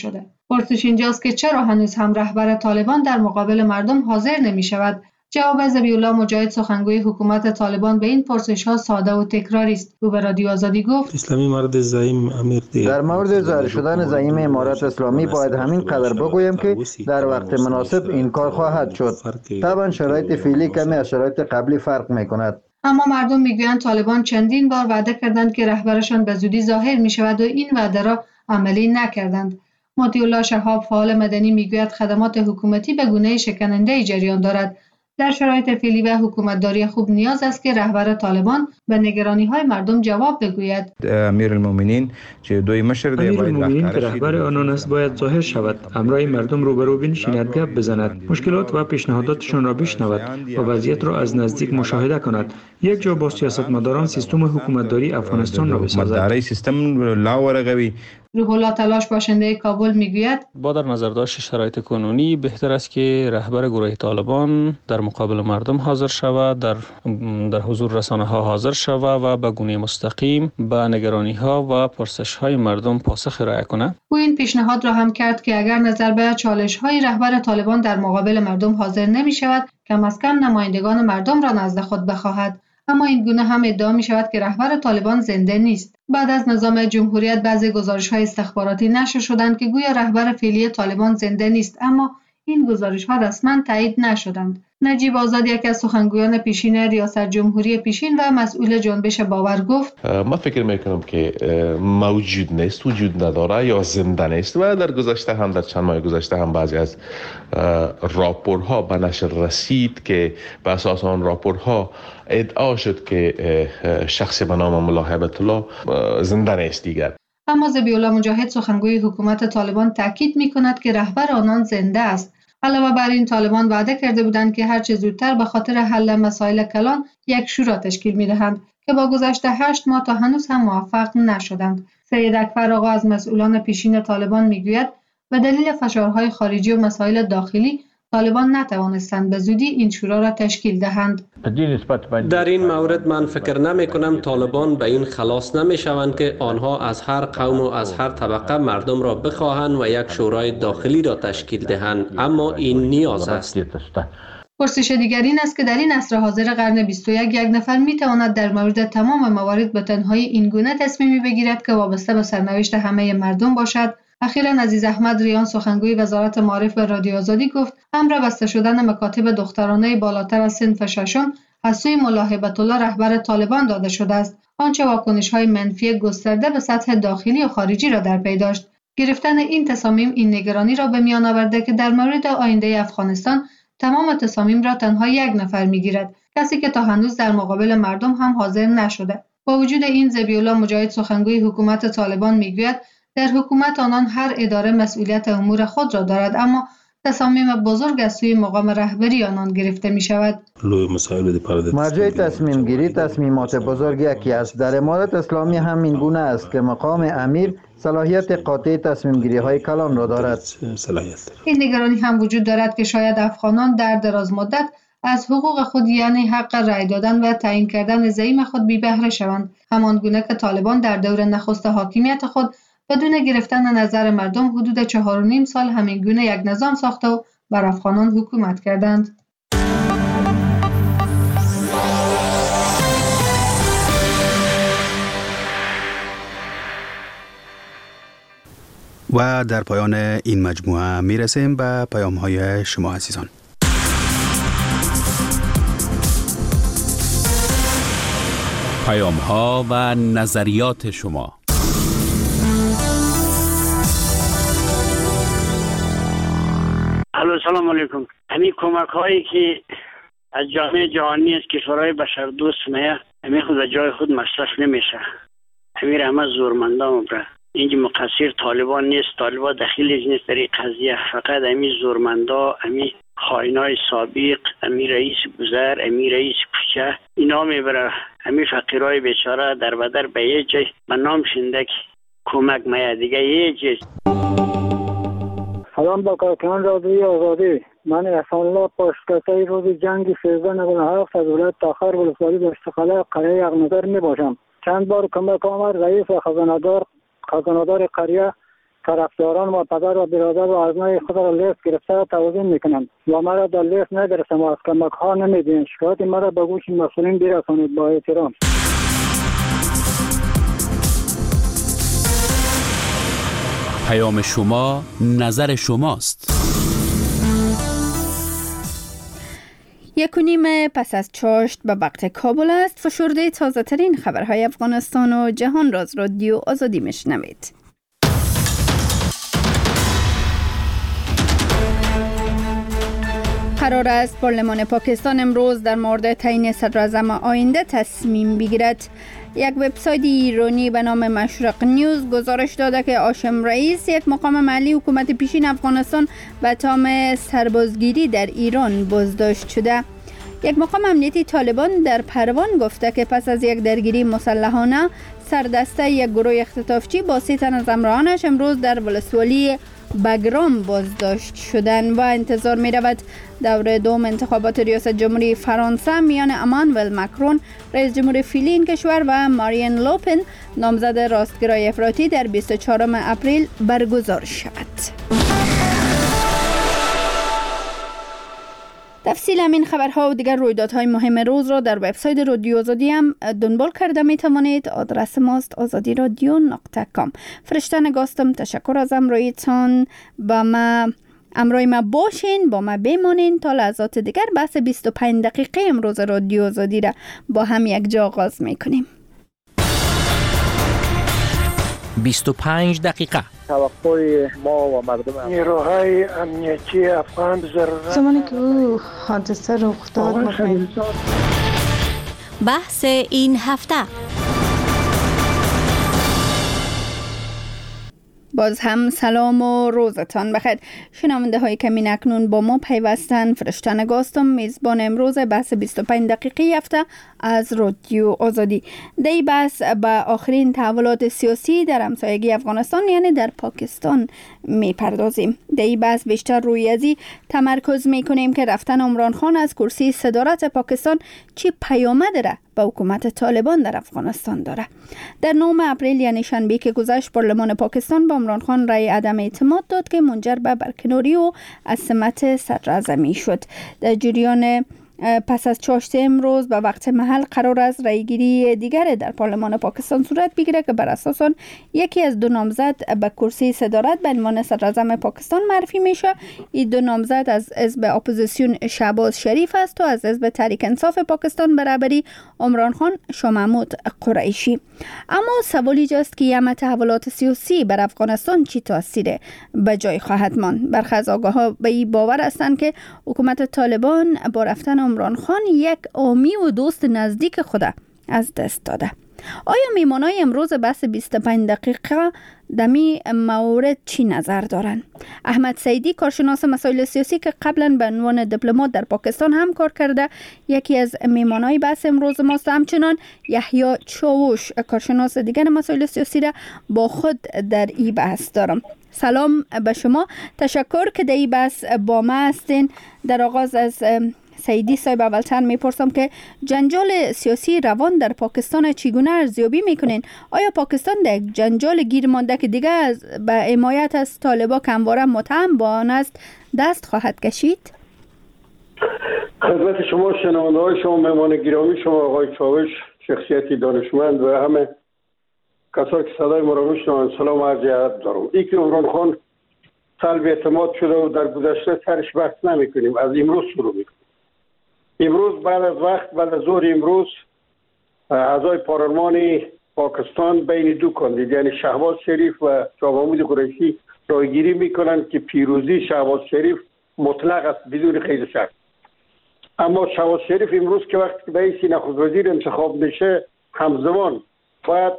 پرسش اینجاست که چرا هنوز هم رهبر طالبان در مقابل مردم حاضر نمی شود؟ جواب ذبیح الله مجاهد سخنگوی حکومت طالبان به این پرسش‌ها ساده و تکراری است. او به رادیو آزادی گفت: اسلامی مرد زعیم امیر در مورد ظاهر شدن زعیم امارت اسلامی باید همین قدر بگویم که در وقت مناسب این کار خواهد شد. طبعا شرایط فعلی کمی از شرایط قبلی فرق می‌کند. اما مردم میگویند طالبان چندین بار وعده کردند که رهبرشان به زودی ظاهر می‌شود و این وعده را عملی نکردند. مطیع الله شهاب فعال مدنی میگوید خدمات حکومتی به گونه شکننده جریان دارد. در شرایط فعلی و حکومتداری خوب نیاز است که رهبر طالبان به نگرانی‌های مردم جواب بگوید. امیرالمومنین که دوی مشر دی باید امیرالمومنین که رهبر آنان است باید ظاهر شود، همراه مردم روبرو بنشیند، گپ بزند، مشکلات و پیشنهاداتشان را بشنود و وضعیت را از نزدیک مشاهده کند. یک جا با سیاستمداران سیستم حکومتداری افغانستان را بسازد. مداری سیستم لا ورقوی. روح الله تلاش باشنده کابل میگوید: با در نظر داشت شرایط کنونی بهتر است که رهبر گروه طالبان در مقابل مردم حاضر شود، در در حضور رسانه ها حاضر شود و به گونه مستقیم به نگرانی ها و پرسش های مردم پاسخ ارائه کند. او این پیشنهاد را هم کرد که اگر نظر به چالش های رهبر طالبان در مقابل مردم حاضر نمی شود، کم از کم نمایندگان مردم را نزد خود بخواهد. اما این گونه هم ادعا می شود که رهبر طالبان زنده نیست. بعد از نظام جمهوریت بعضی گزارش‌های استخباراتی نشر شدند که گویا رهبر فعلی طالبان زنده نیست، اما این گزارش‌ها رسما تایید نشدند. نجیب آزاد یکی از سخنگویان پیشین ریاست جمهوری پیشین و مسئول جنبش باور گفت: ما فکر میکنم که موجود نیست، وجود نداره یا زنده نیست و در گذشته هم در چند ماه گذشته هم بعضی از راپورها به نشر رسید که به اساس آن راپورها ادعا شد که شخصی به نام ملا هیبت الله زنده نیست دیگر. اما ذبیح الله مجاهد سخنگوی حکومت طالبان تاکید می‌کند که رهبر آنان زنده است. علاوه بر این طالبان وعده کرده بودند که هر چه زودتر به خاطر حل مسائل کلان یک شورا تشکیل می‌دهند که با گذشت هشت ماه تا هنوز هم موفق نشدند. سید اکبر آقا از مسئولان پیشین طالبان می‌گوید به دلیل فشارهای خارجی و مسائل داخلی طالبان نتوانستند به زودی این شورا را تشکیل دهند. در این مورد من فکر نمی کنم طالبان به این خلاص نمی شوند که آنها از هر قوم و از هر طبقه مردم را بخواهند و یک شورای داخلی را تشکیل دهند، اما این نیاز است. پرسش دیگر این است که در این عصر حاضر قرن بیست و یک یک نفر می تواند در مورد تمام موارد به تنهایی این گونه تصمیمی بگیرد که وابسته به سرنوشت همه مردم باشد؟ اخیراً عزیز احمد ریان سخنگوی وزارت معارف به رادیو آزادی گفت امر بسته شدن مکاتب دخترانه بالاتر از صنف ششم از سوی ملا هیبت الله رهبر طالبان داده شده است، آنچه واکنش‌های منفی گسترده به سطح داخلی و خارجی را در پی داشت. گرفتن این تصامیم این نگرانی را به میان آورده که در مورد آینده افغانستان تمام تصامیم را تنها یک نفر می‌گیرد، کسی که تا هنوز در مقابل مردم هم حاضر نشده. با وجود این ذبیح الله مجاهد سخنگوی حکومت طالبان می‌گوید در حکومت آنان هر اداره مسئولیت امور خود را دارد، اما تصامیم بزرگ از سوی مقام رهبری آنان گرفته می شود. مرجع تصمیم گیری تصمیمات بزرگ یکی است. در امارت اسلامی هم این گونه است که مقام امیر صلاحیت قاطع تصمیم گیری های کلان را دارد. این نگرانی هم وجود دارد که شاید افغانان در دراز مدت از حقوق خود یعنی حق رأی دادن و تعیین کردن زعیم خود بی بهره شوند، همان گونه که طالبان در دور نخست حاکمیت خود بدون گرفتن نظر مردم حدود چهار و نیم سال همین گونه یک نظام ساخته و بر افغانان حکومت کردند. و در پایان این مجموعه میرسیم به پیام های شما عزیزان. پیام ها و نظریات شما. الو سلام علیکم. همین کمک هایی که از جامعه جهانی از کشورهای بشردوست میه همین خود جای خود مصرف نمیشه. همین همه زورمندان بره. اینجا مقصر طالبان نیست، طالبان دخیلش نیست در این قضیه، فقط همین زورمندا، همین خائنای سابق، همین رئیس گذر، همین رئیس کوچه اینا میبره همین فقیرای بیچاره در بدر به یه جای به نام شندک کمک میه دیگه یه جای. سلام با کارکنان رادیوی آزادی. من احسان الله پاسکتای روز جنگ سیزده نود و هفت از ولایت تاخر ولسوالی دشتخاله قریه یغنظر می باشم. چند بار کمک آمد رئیس و خزانه‌دار خزانه‌دار قریه طرفداران و پدر و برادر و آزمای خود را لیست گرفته توضیح میکنند و مرا در لیست ندرسم و از کمک ها نمیدین. شکایت مرا به گوش مسئولین برسانید. با احترام. پیام شما، نظر شماست. یک و نیم پس از چاشت به وقت کابل است. فشرده تازه ترین خبرهای افغانستان و جهان را از رادیو آزادی میشنوید. قرار است پارلمان پاکستان امروز در مورد تعیین صدراعظم آینده تصمیم بگیرد. یک وبسایت ایرانی به نام مشرق نیوز گزارش داده که هاشم رئیس، یک مقام محلی حکومت پیشین افغانستان، به تام سربازگیری در ایران بازداشت شده. یک مقام امنیتی طالبان در پروان گفته که پس از یک درگیری مسلحانه سردسته یک گروه اختطافچی با سی تن از همراهانش امروز در ولسوالی بگرام بازداشت شدن و انتظار می رود دور دوم انتخابات ریاست جمهوری فرانسه میان امانوئل مکرون رئیس جمهور فعلی این کشور و مارین لوپن نامزد راستگرای افراطی در بیست و چهارم اپریل برگزار شود. تفصیل همین خبرها و دیگر رویدادهای مهم روز را در وبسایت رادیو آزادی هم دنبال کرده می توانید. آدرس ماست آزادی رادیو نقطه کام. فرشته نگاستم. تشکر از امرویتان. با ما امروی ما باشین، با ما بمانین تا لحظات دیگر. بحث بیست و پنج دقیقه امروز رادیو آزادی را با هم یک جا آغاز می کنیم. بیست و پنج دقیقه توقع ما و مردم نیروهای امنیتی افغان ضرورت زمانی که او حادثه رخ داد. بحث این هفته. باز هم سلام و روزتان بخیر. شنونده های کمین اکنون با ما پیوستن. فرشته نگاستم، میزبان امروز بحث بیست و پنج دقیقه هفته از رادیو آزادی. دی بحث به آخرین تحولات سیاسی در همسایگی افغانستان یعنی در پاکستان میپردازیم. دی بحث بیشتر روی ازی تمرکز میکنیم که رفتن عمران خان از کرسی صدارت پاکستان چی پیامد داره به حکومت طالبان در افغانستان داره. در نهم اپریل یعنی شنبه که گذشت پارلمان پاکستان با عمران خان رأی عدم اعتماد داد که منجر به برکناری و از سمت صدراعظمی شد. در جریان پس از چاشت امروز به وقت محل قرار است رأیگیری دیگر در پارلمان پاکستان صورت بگیره که بر اساس آن یکی از دو نامزد به کرسی صدارت به عنوان صدراعظم پاکستان معرفی میشه. این دو نامزد از حزب اپوزیسیون شهباز شریف است و از حزب تحریک انصاف پاکستان برابری عمران خان شاه محمود قریشی. اما سوالی جاست که یه تحولات سیاسی بر افغانستان چی تاثیر به جای خواهد ماند. برخی از آگاهان به این باور هستند که حکومت طالبان با رفتن عمران خان یک عامی و دوست نزدیک خود از دست داده. آیا میمانای امروز بحث بیست و پنج دقیقه دمی مورد چی نظر دارن؟ احمد سیدی، کارشناس مسائل سیاسی که قبلا به عنوان دیپلمات در پاکستان هم کار کرده، یکی از میمانای بحث امروز ماست. همچنان یحیی چاوش، کارشناس دیگر مسائل سیاسی را با خود در این بحث دارم. سلام به شما، تشکر که در این بحث با ما هستین. در آغاز از سیدی صاحب اولتر میپرسم که جنجال سیاسی روان در پاکستان چگونه ارزیابی میکنین؟ آیا پاکستان در جنجال گیر مانده که دیگه از به حمایت از طالبان همواره متهم با آن است دست خواهد کشید؟ خدمت شما شنونده های شما، مهمان گرامی شما آقای چاوش، شخصیتی دانشمند و همه کسایی که صدای ما را میشنوند، سلام عرض ادب دارم. این که عمران خان سلب اعتماد شده و در گذشته سرش بحث نمی کنیم، از امروز شروع میکنیم. امروز بعد از وقت بعد از ظهر امروز اعضای پارلمان پاکستان بین دو کاندید یعنی شهباز شریف و شاه محمود قریشی رایگیری میکنند که پیروزی شهباز شریف مطلق است بدون قید شک. اما شهباز شریف امروز که وقتی که به رئیس نخست وزیر انتخاب میشه همزمان باید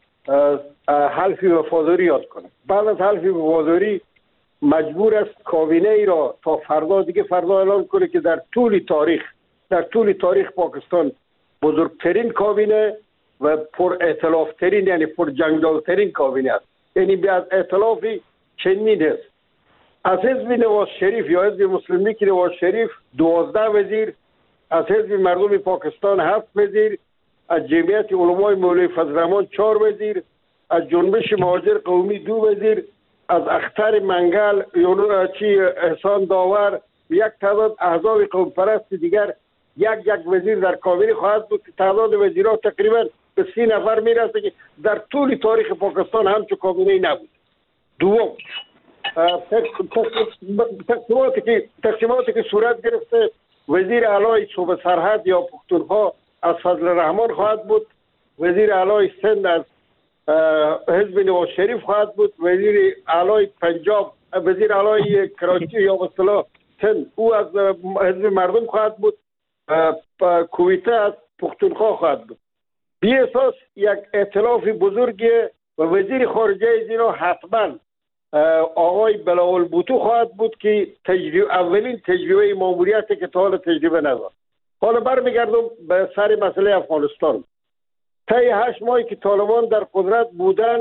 حلف وفاداری یاد کنه. بعد از حلف وفاداری مجبور است کابینه ای را تا فردا دیگه فردا اعلام کنه که در طول تاریخ در طول تاریخ پاکستان بزرگترین کابینه و پر ائتلاف ترین یعنی پر جنگال ترین کابینه است. یعنی به از ائتلافی چنین است. از حزب نواز شریف یا حزب مسلم لیگ نواز شریف دوازده وزیر، از حزب مردم پاکستان هفت وزیر، از جمعیت علمای مولوی فضل الرحمن چهار وزیر، از جنبش مهاجر قومی دو وزیر، از اختر منگل چی احسان داور یک تعداد احزاب قوم پرست دیگر یک یک وزیر در کابینه خواهد بود که تعداد وزیرها تقریبا به سی نفر میرسه که در طول تاریخ پاکستان همچون کابینه نبود. دوم تقسیماتی که تقسیماتی که صورت گرفته، وزیر اعلی صوبه سرحد یا پختونخوا از فضل رحمان خواهد بود، وزیر اعلی سند از حزب نواز شریف خواهد بود، وزیر اعلی پنجاب وزیر اعلی کراچی یا به اصطلاح سند او از حزب مردم خواهد بود، کویته از پختونخوا خواهد بود. بی اساس یک ائتلاف بزرگی و وزیر خارجه از اینا حتما آقای بلاول بوتو خواهد بود که تجربه اولین تجربه ماموریتی که تا حالا تجربه نداشت. حالا برمیگردم به سر مسئله افغانستان. طی هشت ماهی که طالبان در قدرت بودن،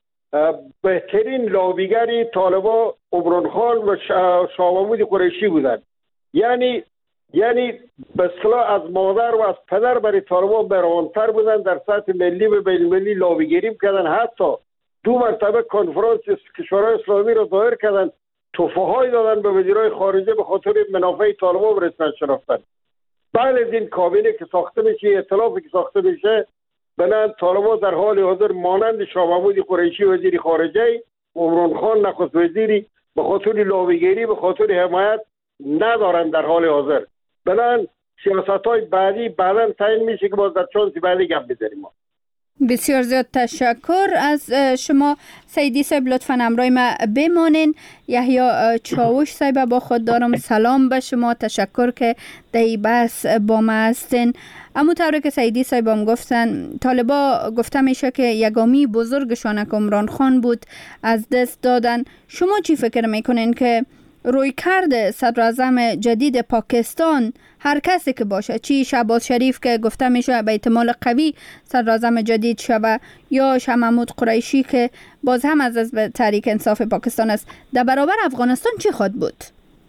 بهترین لابیگری طالبان عمران خان و شاه محمود قریشی بودند. یعنی یعنی به اصطلاح از مادر و از پدر برای طالبان برانتر بودن، در سطح ملی و بین المللی لابیگری کردن، حتی دو مرتبه کنفرانس کشورهای اسلامی را ظاهر کردن، تحفه‌های دادن به وزیرای خارجه به خاطر منافع طالبان به رسمیت شناختن. بعد از این کابینه که ساخته میشه، ائتلافی که ساخته میشه، بنان طالبان در حال حاضر مانند شاه محمود قریشی وزیر خارجه، عمران خان نخست وزیری به خاطر لابیگری به خاطر حمایت ندارن در حال حاضر. بنان سیاست‌های بعدی بعداً تعیین میشه که باز در چانسی بعدی گپ بزنیم. ما بسیار زیاد تشکر از شما سیدی صاحب، لطفاً همراه ما بمانین. یحیی چاوش صاحب با خود دارم. سلام به شما، تشکر که در این بحث با ما هستین. اما طوری که سیدی صاحب هم گفتن، طالبا گفته میشه که یگامی بزرگشان عمران خان بود از دست دادن. شما چی فکر میکنین که روی کرد صدر اعظم جدید پاکستان، هر کسی که باشه، چی شهباز شریف که گفته میشه به احتمال قوی صدر اعظم جدید شوه، یا شاه محمود قریشی که باز هم از حزب تحریک انصاف پاکستان است، در برابر افغانستان چی خواهد بود؟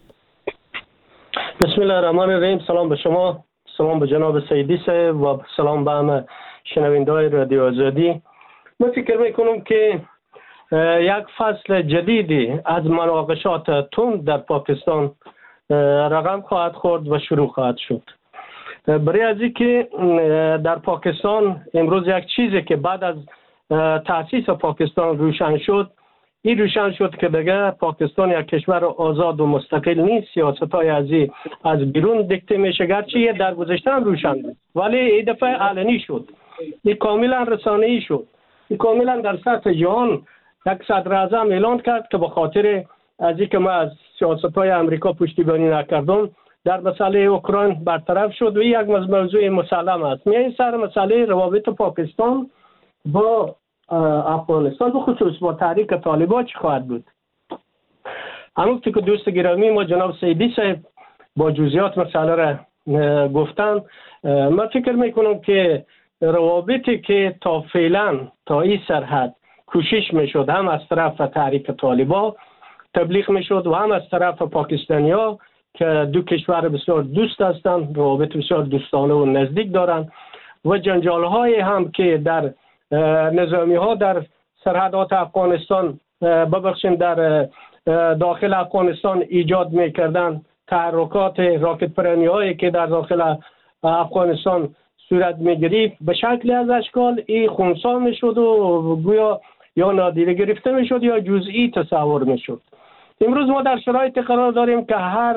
بسم الله الرحمن الرحیم. سلام به شما، سلام به جناب سیدی صاحب و سلام به همه شنونده‌های رادیو آزادی. من فکر میکنم که یک فصل جدیدی از مناقشات تند در پاکستان رقم خواهد خورد و شروع خواهد شد. برای از اینکه در پاکستان امروز یک چیزی که بعد از تأسیس پاکستان روشن شد، این روشن شد که دیگه پاکستان یک کشور آزاد و مستقل نیست. سیاست‌های ازی از بیرون دیکته میشه، گرچه یه در گذشته هم روشن بود ولی این دفعه علنی شد، این کاملا رسانه‌ای شد، این کاملا در سطح جهان یک صدر اعظم اعلان کرد که به خاطر از اینکه ما از سیاست‌های امریکا پشتیبانی نکردم در مسئله اوکراین برطرف شد و یک موضوع مسلم است. میاییم سر مسئله روابط پاکستان با افغانستان، به خصوص با تحریک طالبان چی خواهد بود. همونطور که دوست گرامی ما جناب سیدی صاحب با جزئیات مسئله را گفتن، من فکر میکنم که روابطی که تا فعلا تا این سرحد کوشش میشد، هم از طرف تحریک طالبان تبلیغ میشد و هم از طرف پاکستانی ها که دو کشور بسیار دوست هستند، روابط بسیار دوستانه و نزدیک دارند، و جنجال های هم که در نظامی ها در سرحدات افغانستان ببخشیم در داخل افغانستان ایجاد میکردن، تحرکات راکت پرانی هایی که در داخل افغانستان صورت میگرفت، به شکل از اشکال این خونسا میشد و گویا یا نادیده گرفته میشد یا جزئی تصور میشد. امروز ما در شرایط قرار داریم که هر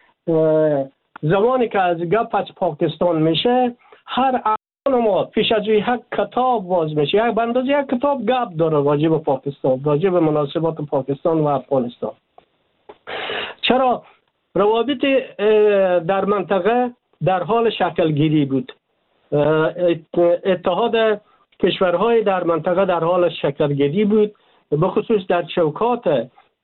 زمانی که از گپ از پاکستان میشه، هر اعمال ما پیش از یک کتاب باز میشه، یک بندازه یک کتاب گپ داره راجع به پاکستان، راجع به مناسبات پاکستان و افغانستان. چرا؟ روابط در منطقه در حال شکل گیری بود، اتحاد کشورهای در منطقه در حال شکل گیری بود، به خصوص در چوکات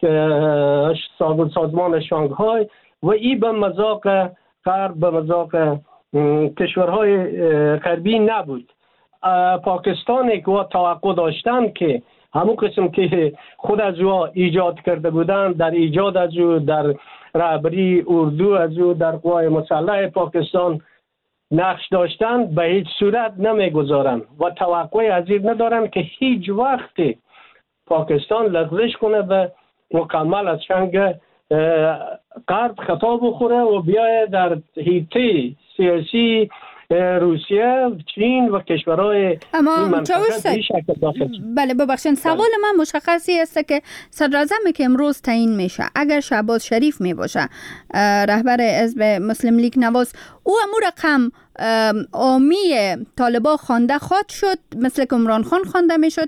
سازمان شانگهای، و این به مذاق غرب، به مذاق کشورهای غربی نبود. پاکستانی که توقع داشتن که همون قسم که خود از او ایجاد کرده بودن، در ایجاد از او، در رهبری اردو از او، در قوای مسلح پاکستان نقش داشتن، به هیچ صورت نمیگذارن و توقع از این ندارن که هیچ وقت پاکستان لغزش کنه و مکمل از چنگ غرب خطا بخوره و بیاید در حیطه سیاسی روسیه، چین و کشورهای اما این منطقه به شکل داخل. بله ببخشید، سوال من مشخصی است که صدراعظمی که امروز تعیین میشه اگر شهباز شریف می باشه رهبر حزب مسلم لیگ نواز، او امور رقم عامی طالبان خوانده خواهد شد مثل که عمران خان خوانده میشد؟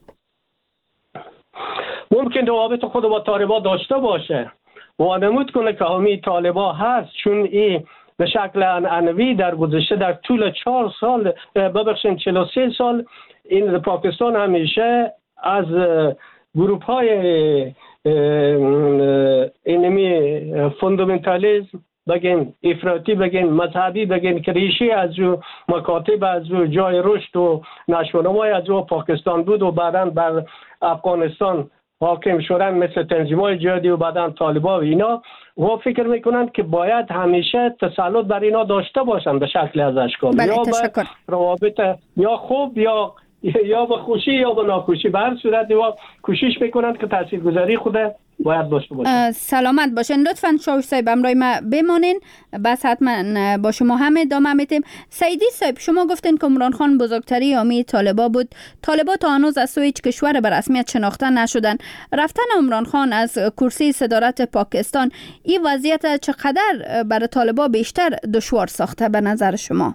ممکن روابط خود با طالبان داشته باشه، وانمود کنه که حامی طالبان هست، چون این به شکل عنعنوی در گذشته در طول چهار سال ببخشید چهل و سه سال این پاکستان همیشه از گروپ های اینمی فوندامنتالیسم بگین، افراطی بگین، مذهبی بگین که ریشه از او مکاتب از او جای رشد و نشونمای از او پاکستان بود و بعدا بر افغانستان حاکم شدن مثل تنظیم‌های جهادی و بعداً طالبان و اینا، و فکر میکنند که باید همیشه تسلط بر اینا داشته باشند به شکل از اشکال. بله، یا تشکر. به روابط یا خوب یا یا به خوشی یا به ناخوشی، به هر صورت و کوشش میکنند که تاثیرگذاری خود باید داشته باشه. سلامت باشین. لطفاً شاوش صاحب همراه ما بمانین، بس حتما با شما هم ادامه میتیم. سیدی صاحب، شما گفتین که عمران خان بزرگترین حامی طالبان بود. طالبان تا هنوز از سوی هیچ کشور به رسمیت شناخته نشدن. رفتن عمران خان از کرسی صدارت پاکستان این وضعیت چقدر برای طالبان بیشتر دشوار ساخته به نظر شما؟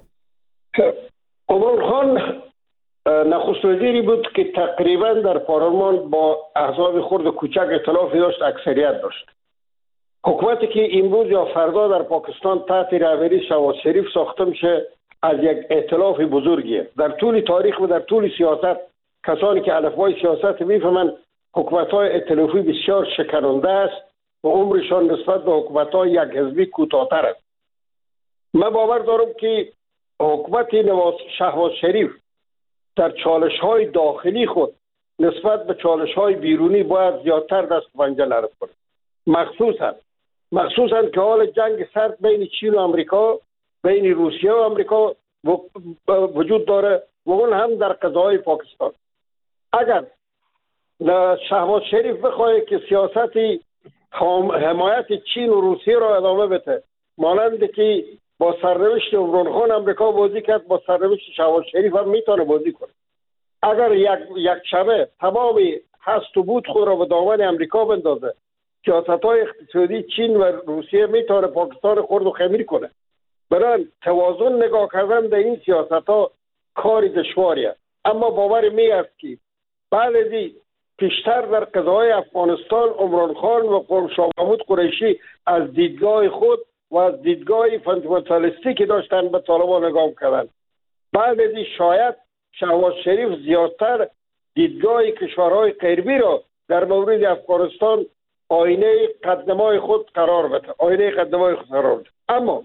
عمران خان نخست وزیری بود که تقریبا در پارلمان با احزاب خرد کوچک ائتلافی داشت، اکثریت داشت. حکومتی که امروز یا فردا در پاکستان تحت رهبری شهباز شریف ساخته میشه از یک ائتلاف بزرگیه. در طول تاریخ و در طول سیاست کسانی که الفبای سیاست میفهمن حکومت‌های ائتلافی بسیار شکننده است و عمرشان نسبت به حکومت‌های یک حزبی کوتاه‌تر است. من باور دارم که حکومت نواز شهباز شریف در چالش‌های داخلی خود نسبت به چالش‌های بیرونی باید زیادتر دست و پنجه نرم کنه. مخصوصاً مخصوصاً که حال جنگ سرد بین چین و آمریکا، بین روسیه و آمریکا وجود داره و اون هم در قضای پاکستان. اگر شهباز شریف بخواه که سیاستی حمایت چین و روسیه را ادامه بده، مانند که با سرنوشت عمران خان آمریکا بازی کرد، با سرنوشت شهباز شریف هم میتونه بازی کنه. اگر یک یک شبه تمام هست و بود خود را به دامن آمریکا بندازه، سیاست‌های اقتصادی چین و روسیه میتونه پاکستان خرد و خمیر کنه. برای توازن نگاه کردن در این سیاست‌ها کار دشواریه. اما باور می است که بعد از این پیشتر در قضای افغانستان عمران خان و شاه محمود قریشی از دیدگاه خود و از دیدگاه فاندامنتالیستی که داشتن به طالبان نگاه کردن. بعد از این شاید شهباز شریف زیادتر دیدگاه کشورهای غربی را در مورد افغانستان آینه قدمای خود قرار بده، آینه قدمای خود قرار بده. اما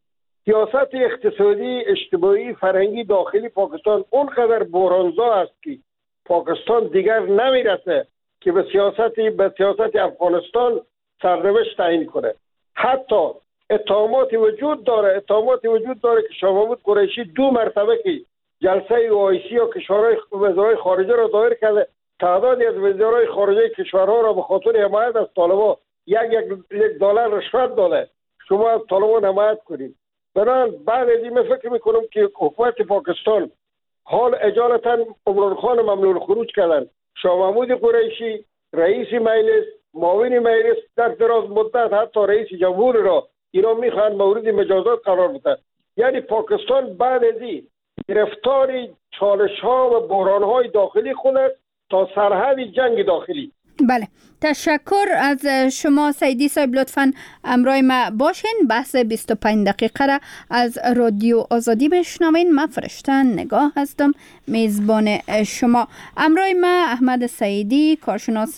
سیاست اقتصادی، اجتماعی، فرهنگی داخلی پاکستان اونقدر بحرانزا است که پاکستان دیگر نمیرسه که به سیاستی به سیاست افغانستان سرنوشت تعیین کنه. حتی اتهاماتی وجود داره اتهاماتی وجود داره که شاه محمود قریشی دو مرتبه که جلسه اوایسی و کشورهای وزرای خارجه را دایر کرده، تعدادی از وزرای خارجه کشورها را به خاطر حمایت از طالبان یک یک دلار رشوت داده شما از طالبان حمایت کنید. برای بعد از این من فکر میکنم که حکومت پاکستان حال اجالتا عمران خان ممنوع خروج کردن، شاه محمود قریشی، رئیس مجلس، معاون مجلس، در دراز مدت حتی رئیس جمهور را اینا میخوان مورد مجازات قرار بده. یعنی پاکستان بعد از این گرفتار چالش ها و بحران های داخلی خود است تا سرحد جنگ داخلی. بله، تشکر از شما سیدی صاحب. لطفاً همراه ما باشین. بحث بیست و پنج دقیقه را از رادیو آزادی بشنوین. من فرشته نگاه هستم، میزبان شما. همراه ما احمد سعیدی، کارشناس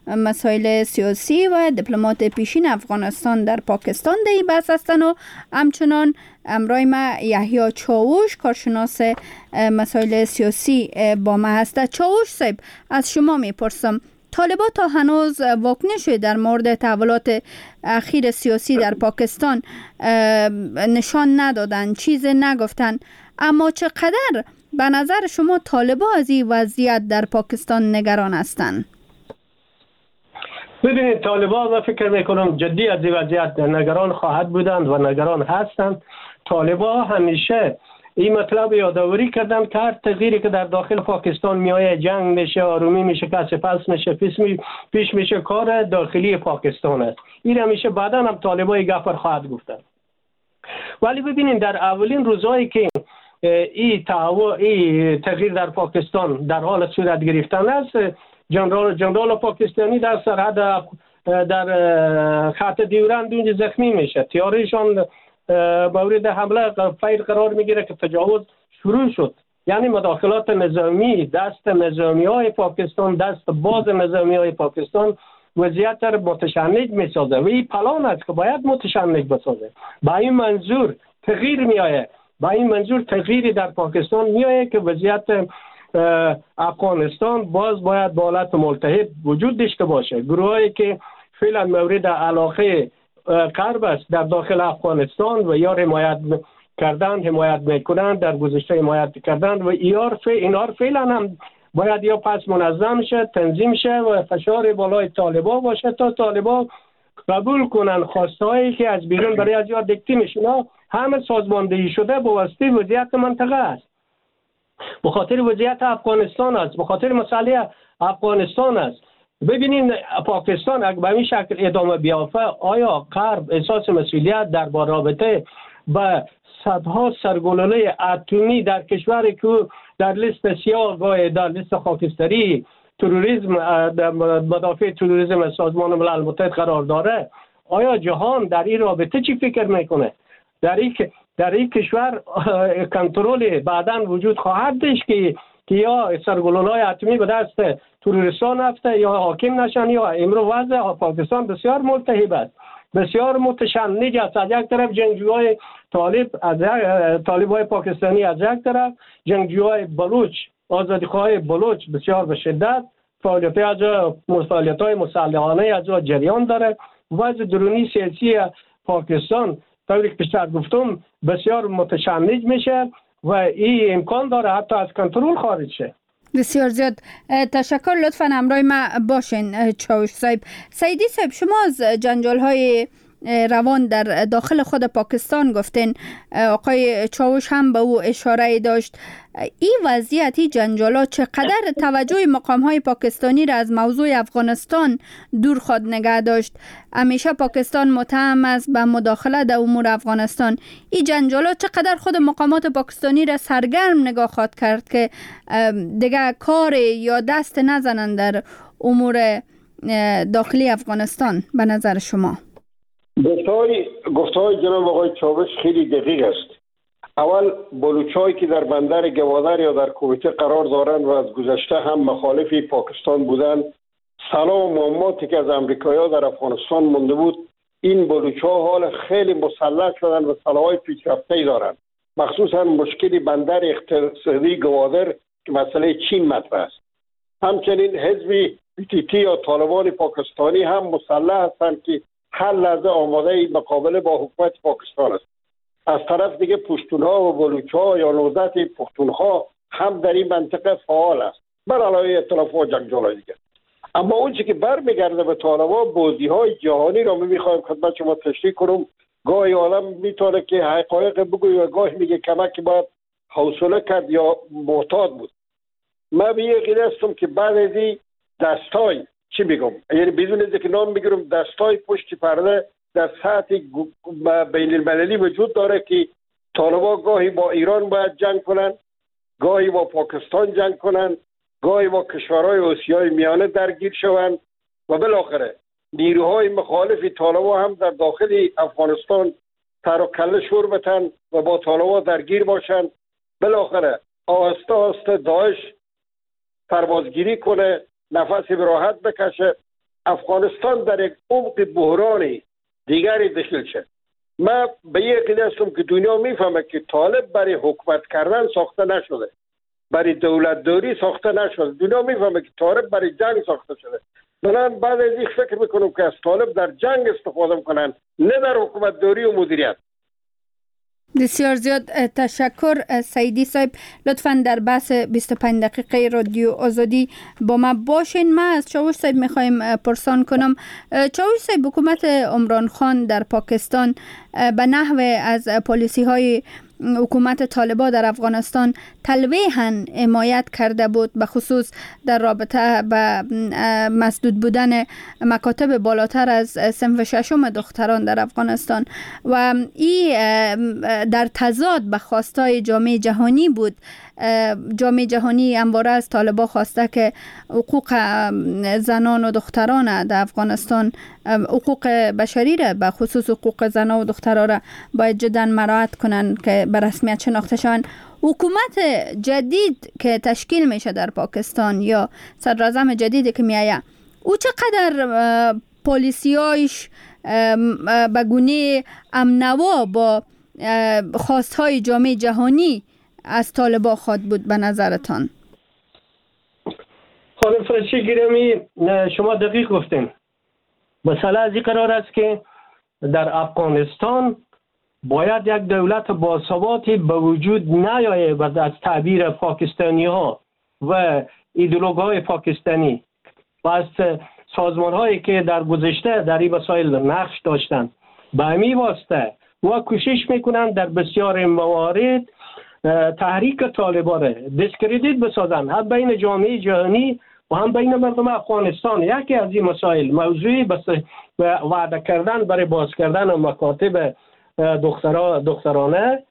مسائل سیاسی و دیپلمات پیشین افغانستان در پاکستان در این بحث هستند و همچنان همراه ما یحیی چاوش، کارشناس مسائل سیاسی با ما هست. چاوش صاحب، از شما میپرسم، طالبان تا هنوز واکنشی در مورد تحولات اخیر سیاسی در پاکستان نشان ندادن، چیز نگفتن، اما چقدر به نظر شما طالبان از این وضعیت در پاکستان نگران هستند؟ ببینید طالبان و فکر میکنم جدی از این وضعیت نگران خواهد بودند و نگران هستند. طالبان همیشه این مطلب یادآوری کردن که هر تغییری که در داخل پاکستان میایه، جنگ میشه، آرومی میشه، کسی پس میشه، پیش, می، پیش میشه، کار داخلی پاکستان است. این همیشه بعدا هم طالبان گفر خواهد گفتن. ولی ببینید در اولین روزایی که این تعاون این تغییر در پاکستان در حال صورت گرفتن است، جنرال جنرال پاکستانی در سرحد در خط دیورند اونجا زخمی میشه، تیاریشان مورد حمله فیر قرار میگیره که تجاوز شروع شد. یعنی مداخلات نظامی، دست نظامی های پاکستان، دست باز نظامی های پاکستان وضعیت را متشنج میسازه و این پلان است که باید متشنج بسازه. با این منظور تغییر میآید، با این منظور تغییری در پاکستان میآید که وضعیت افغانستان باز باید با حالت ملتهب وجود داشته باشه. گروهایی که فعلا مورد علاقه غرب است در داخل افغانستان و یا حمایت کردن حمایت میکنند، در گذشته حمایت کردن و ایار اینار فعلا هم باید یا پس منظم شه، تنظیم شه و فشار بالای طالبان باشه تا طالبان قبول کنن خواستهایی که از بیرون برای از یاد دکتی میشن. همه سازماندهی شده با واسطه وضعیت منطقه است، به خاطر وضعیت افغانستان است، به خاطر مسئله افغانستان است. ببینید پاکستان اگر به این شکل ادامه بیافته، آیا غرب احساس مسئولیت در با رابطه با صدها سرگلوله اتمی در کشوری که در لیست سیاه و در لیست خاکستری تروریسم مدافع تروریسم سازمان ملل متحد قرار داره، آیا جهان در این رابطه چی فکر میکنه؟ در این در این کشور کنترل بعداً وجود خواهد داشت که که یا سرگلوله‌های اتمی به دست تروریستان رفته یا حاکم نشن، یا امروز وضع پاکستان بسیار ملتهب است، بسیار متشنج است. از یک طرف جنگجوهای طالب از طالبای پاکستانی، از یک طرف جنگجوهای بلوچ، آزادیخواه بلوچ بسیار به شدت فعالیت‌های از فعالیت‌های مسلحانه از جریان داره. وضع درونی سیاسی پاکستان طوری که پیشتر گفتم بسیار متشنج میشه و این امکان داره حتی از کنترل خارج شه. بسیار زیاد تشکر. لطفاً همراه ما باشین چاوش صاحب. سیدی صاحب، شما از جنجال های روان در داخل خود پاکستان گفتین، آقای چاوش هم به او اشاره داشت. این وضعیت، این جنجالات چقدر توجه مقام های پاکستانی را از موضوع افغانستان دور خود نگه داشت؟ همیشه پاکستان متهم است به مداخله در امور افغانستان. این جنجالات چقدر خود مقامات پاکستانی را سرگرم نگاه خواهد کرد که دیگه کار یا دست نزنند در امور داخلی افغانستان به نظر شما؟ گفتهای گفتهای جناب آقای چاوش خیلی دقیق است. اول بلوچایی که در بندر گوادر یا در کویته قرار دارند و از گذشته هم مخالف پاکستان بودند، سلاح و مهماتی که از امریکایی‌ها در افغانستان مونده بود، این بلوچ‌ها حال خیلی مسلح شدن و سلاح‌های پیشرفته‌ای دارند، مخصوصا مشکلی بندر اقتصادی گوادر که مسئله چین مطرح است. همچنین حزب پی تی تی یا طالبان پاکستانی هم مسلح هستند که هر لحظه آماده مقابله با حکومت پاکستان است. از طرف دیگه پشتونها و بلوچها یا نوزت پختونخوا هم در این منطقه فعال است، بر علاوه ائتلاف و جنگجوهای دیگه. اما اون چیزی که برمیگرده به طالبان، بازی‌های جهانی را می‌خوایم خدمت شما تشریح کنم. گاهی عالم میتونه که حقایق بگوی و گاهی میگه کمک باید حوصله کرد یا محتاط بود. من به یک عقیده هستم که بعد از این دستای چی میگم، یعنی بدون اینکه نام میگیرم، دستای پشت پرده در سطح بین المللی وجود داره که طالبان گاهی با ایران باید جنگ کنن، گاهی با پاکستان جنگ کنن، گاهی با کشورهای آسیای میانه درگیر شوند و بالاخره نیروهای مخالف طالبان هم در داخل افغانستان سر و کله شور بتن و با طالبان درگیر باشند. بالاخره آهسته آهسته داعش پروازگیری کنه، نفس به راحت بکشه، افغانستان در یک عمق بحرانی دیگری داخل شه. من به یک عقیده هستم که دنیا میفهمه که طالب برای حکومت کردن ساخته نشده، برای دولت داری ساخته نشده. دنیا میفهمه که طالب برای جنگ ساخته شده. من بعد از این فکر میکنم که از طالب در جنگ استفاده میکنن، نه در حکومت داری و مدیریت. بسیار زیاد تشکر سعیدی صاحب. لطفاً در بحث بیست و پنج دقیقه رادیو آزادی با ما باشین. ما از چاوش صاحب میخوایم پرسان کنم. چاوش صاحب، حکومت عمران خان در پاکستان به نحو از پالیسی های حکومت طالبان در افغانستان تلویحاً حمایت کرده بود، به خصوص در رابطه به مسدود بودن مکاتب بالاتر از صنف ششم دختران در افغانستان و این در تضاد به خواستای جامعه جهانی بود. جامعه جهانی همواره از طالبان خواسته که حقوق زنان و دختران در افغانستان، حقوق بشری را به خصوص حقوق زنان و دختران را باید جدا مراعات کنن که به رسمیت شناخته شوند. حکومت جدید که تشکیل میشه در پاکستان یا صدراعظم جدیدی که میآید، او چقدر پالیسیایش به گونه امنوا با خواستهای جامعه جهانی از طالبان خواد بود به نظرتان؟ خانم فرشی گرامی، شما دقیق گفتین. مسئله از این قرار است که در افغانستان باید یک دولت باثباتی به وجود نیاید از تعبیر پاکستانی ها و ایدئولوژی های پاکستانی و از سازمان هایی که در گذشته در این مسائل نقش داشتند. به همین واسطه و کوشش میکنن در بسیار موارد تحریک طالبان را دیسکردیت بسازن، هم بین جامعه جهانی و هم بین مردم افغانستان. یکی از این مسائل موضوعی بس وعده کردن برای باز کردن مکاتب دخترا دخترانه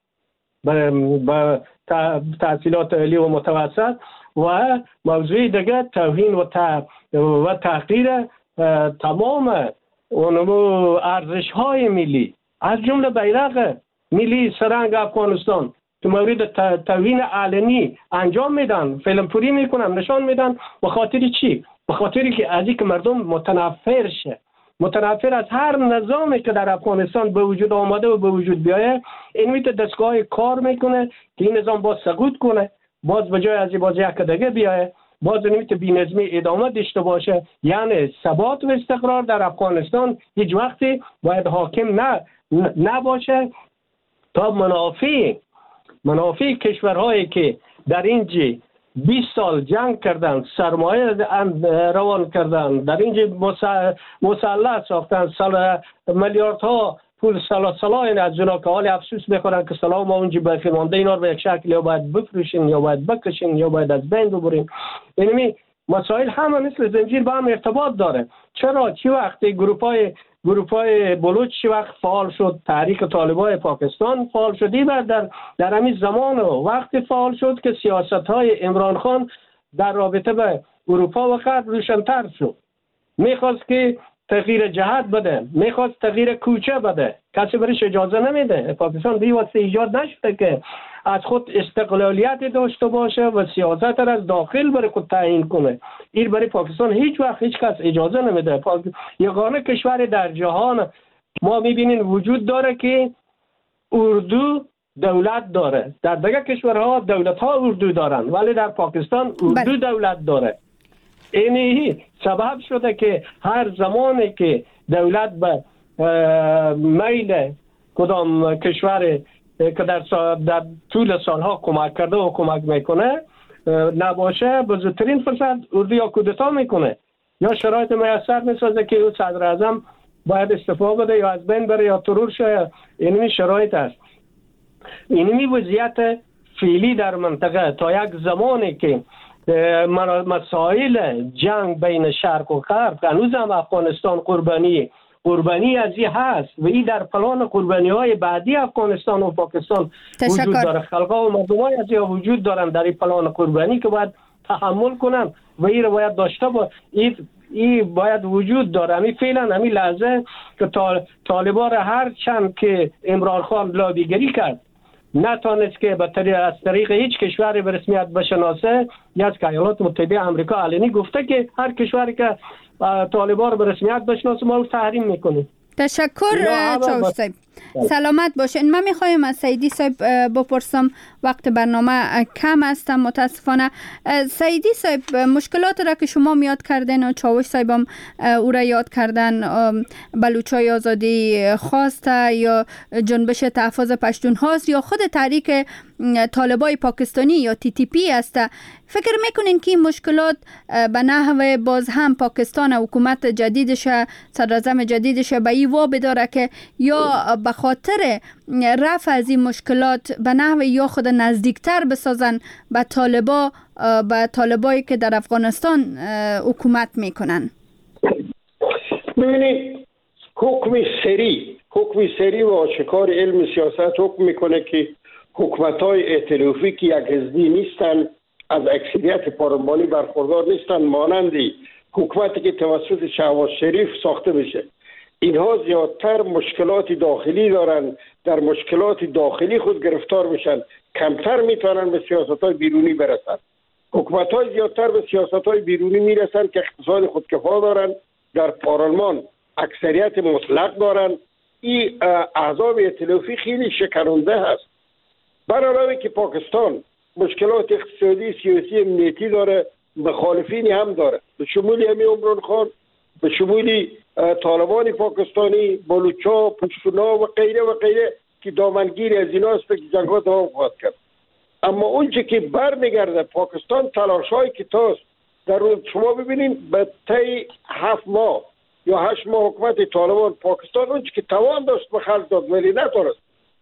به تحصیلات عالی و متوسط و موضوع دیگر توهین و و تحقیر تمام اونمو ارزش های ملی از جمله بیرق ملی سرنگ افغانستان تو مورد توهین علنی انجام میدن، فیلم پوری میکنن، نشان میدن. به خاطر چی؟ به خاطری که از اینکه مردم متنفر شه، متنفر از هر نظامی که در افغانستان به وجود آمده و به وجود بیایه، این میت دستگاه کار میکنه که این نظام باز سقوط کنه، باز به جای از باز یک دیگه بیایه، باز نمیت بی‌نظمی ادامه داشته باشه. یعنی ثبات و استقرار در افغانستان هیچ وقتی باید حاکم نه نباشه تا منافع منافع کشورهایی که در اینجا بیست سال جنگ کردن، سرمایه روان کردن، در اینجا مسلح ساختن، میلیاردها پول سلا سلا از جنا که حال افسوس میخورن که سلام ما اونجا باقی مانده، اینا رو به یک شکل یا باید بفروشین یا باید بکشین یا باید از بین ببرین. یعنی مسائل همه مثل زنجیر با هم ارتباط داره. چرا چی وقتی گروپای گروپای بلوچ چی وقت فعال شد، تحریک طالبان پاکستان فعال شدی و در در همین زمان و وقتی فعال شد که سیاست‌های عمران خان در رابطه به اروپا و غرب روشن‌تر شد. میخواست که تغییر جهت بده، میخواست تغییر کوچه بده، کسی برایش اجازه نمیده. پاکستان به واسه ایجاد نشده که از خود استقلالیت داشته باشه و سیاست را از داخل برای خود تعیین کنه. این برای پاکستان هیچ وقت هیچ کس اجازه نمیده. پاک... یگانه کشور در جهان ما میبینیم وجود داره که اردو دولت داره. در دیگر کشورها دولت ها اردو دارن ولی در پاکستان اردو دولت داره. اینی سبب شده که هر زمانی که دولت به میل کدام کشور که در, در طول سالها کمک کرده و کمک میکنه نباشه، به زودترین فرصت اردو یا کودتا میکنه یا شرایط میسر میسازه که او صدر اعظم باید استعفا بده یا از بین بره یا ترور شه. اینمی شرایط است. اینمی وضعیت فعلی در منطقه تا یک زمانی که مسائل جنگ بین شرق و غرب، هنوز هم افغانستان قربانی قربانی از این هست و این در پلان قربانی های بعدی افغانستان و پاکستان تشکر. وجود داره. خلقا و مردم های از این وجود دارن در این پلان قربانی که باید تحمل کنن و این رو باید داشته با این این باید وجود داره. همین فعلا همین لحظه که طالبان هر چند که عمران خان لابیگری کرد نتانست که به طریق از طریق هیچ کشوری به رسمیت بشناسه، یا از ایالات متحده آمریکا علنی گفته که هر کشوری که طالبان رو به رسمیت بشناسه ما رو تحریم میکنیم. تشکر چاوش صاحب. سلامت باشین. من میخوایم از سیدی صاحب بپرسم، وقت برنامه کم است متاسفانه. سیدی صاحب، مشکلات را که شما میاد کردن و چاوش صاحب هم او را یاد کردن، بلوچای آزادی خواسته یا جنبش تحفظ پشتون هاست یا خود تحریک طالبای پاکستانی یا تی تی پی است، فکر میکنین که این مشکلات به نحو باز هم پاکستان حکومت جدیدش، صدراعظم جدیدش به این وابه داره که یا به خاطر رفع از این مشکلات به نحو یا خود نزدیکتر بسازن به طالبا، به طالبایی که در افغانستان حکومت میکنن؟ ببینید، حکم سری حکم سری و آشکار علم سیاست حکم میکنه که حکومت‌های ائتلافی که یک حزبی نیستن، از اکثریت پارلمانی برخوردار نیستن، مانند حکومتی که توسط شهباز شریف ساخته بشه، اینها زیادتر مشکلات داخلی دارن، در مشکلات داخلی خود گرفتار میشن، کمتر میتونن به سیاست‌های بیرونی برسن. حکومت‌های زیادتر به سیاست‌های بیرونی میرسن که اقتصاد خودکفا دارن، در پارلمان اکثریت مطلق دارن. این احزاب ائتلافی خیلی شکننده هست. بر علاوه که پاکستان مشکلات اقتصادی، سیاسی، امنیتی داره، مخالفینی هم داره، به شمول همین عمران خان، به شمول طالبان پاکستانی، بلوچا، پشتونا و غیره و غیره که دامنگیر از اینا است که جنگات دوام خواهد کرد. اما اونچه که برمیگرده پاکستان، تلاش‌هایی که تاست در روز شما ببینید به طی هفت ماه یا هشت ماه حکومت طالبان پاکستان اونچه که توان داشت به خلق داد ولی نتونست.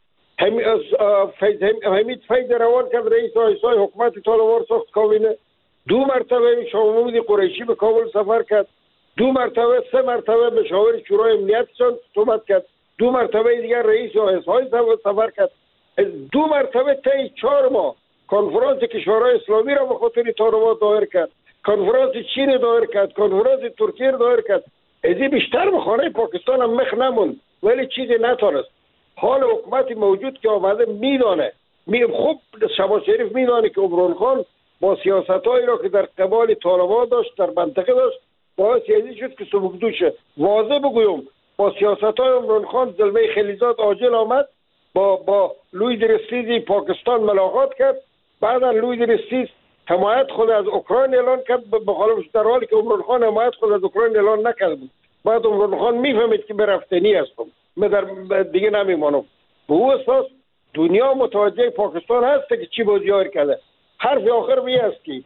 حمید فیض روان کرد، رئیس آیسای حکومت طالبان ساخت کابینه. دو مرتبه شاه محمود قریشی به کابل سفر کرد. دو مرتبه سه مرتبه مشاور شورای امنیتشان صحبت کرد. دو مرتبه دیگر رئیس آیسای سفر کرد. دو مرتبه طی چهار ماه کنفرانس کشورهای اسلامی را به خاطر طالبان دایر کرد. کنفرانس چین دایر کرد. کنفرانس ترکیه دایر کرد. از این بیشتر به خانه پاکستان هم مخ نموند ولی چیزی نتونست. حال حکومت موجود که آمده میدانه، می خوب شهباز شریف میدانه که عمران خان با سیاستایی را که در قبال طالبان داشت، در منطقه داشت، باعث این شد که سبکدوشه. واضح بگویم با سیاستای عمران خان زلمه خلیزات عاجل آمد، با با لوی درستیزی پاکستان ملاقات کرد، بعدا لوی درستیز حمایت خود از اوکراین اعلان کرد، به مخالف در حالی که عمران خان حمایت خود از اوکراین اعلان نکرد بود. بعد عمران خان میفهمید که برفتنی هستم، من در دیگه نمیمانم. به او اساس دنیا متوجه پاکستان هست که چی بازیار کرده. حرف آخر می است که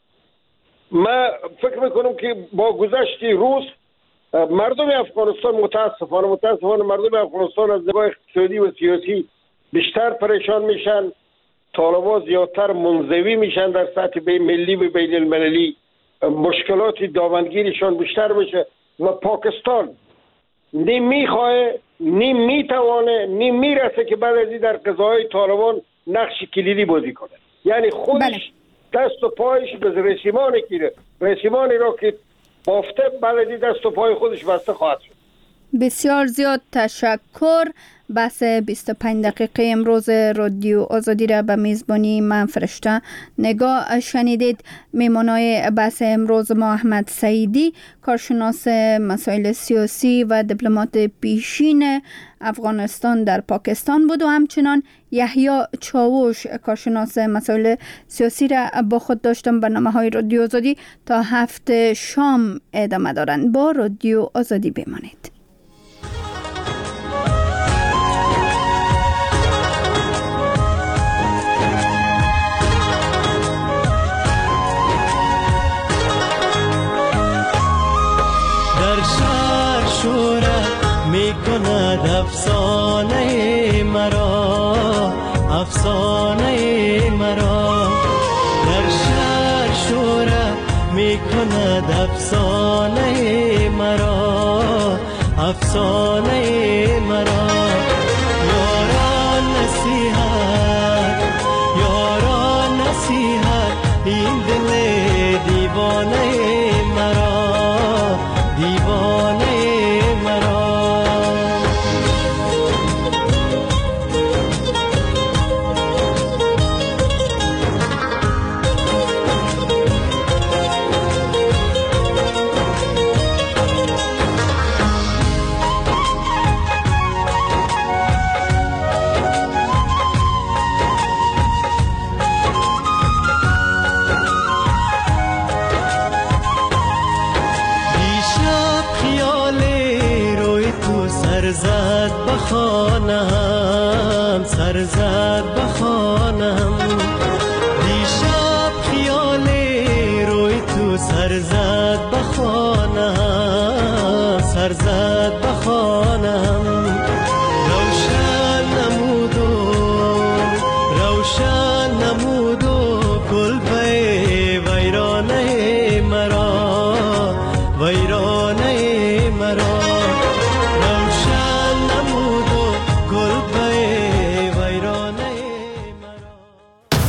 من فکر میکنم که با گذشت روز مردم افغانستان متاسفانه متاسفانه مردم افغانستان از نگاه اقتصادی و سیاسی بیشتر پریشان میشن. طالبان زیادتر منزوی میشن در سطح بین ملی و بین المللی، مشکلات دامنگیرشان بیشتر میشه و پاکستان نیم میخواه، نیم میتوانه، نیم میرسه که بعد از این در قضاهای طالبان نقش کلیدی بازی کنه. یعنی خودش بله. دست و پایش به رسیمانی که رسیمانی را که بافته بعد از این دست و پای خودش بسته خواهد شد. بسیار زیاد تشکر. بحث بیست و پنج دقیقه امروز رادیو آزادی را به میزبانی من فرشته نگاه شنیدید. میمانای بحث امروز ما احمد سعیدی، کارشناس مسائل سیاسی و دیپلمات پیشین افغانستان در پاکستان بود و همچنان یحیی چاوش، کارشناس مسائل سیاسی را با خود داشتم. برنامه‌های رادیو آزادی تا هفت شام ادامه دارند. با رادیو آزادی بمانید. میکند افسانه مرا، افسانه مرا در شهر شوره میکند افسانه مرا، افسانه مرا. یاران نصیحت، یاران نصیحت، این دل دیوانه مرا، دیوانه مرا. خانم سرزد بخانم دیشب خیال روی تو سرزد بخانم سرزد بخانم روشن نمودم روشن نمودم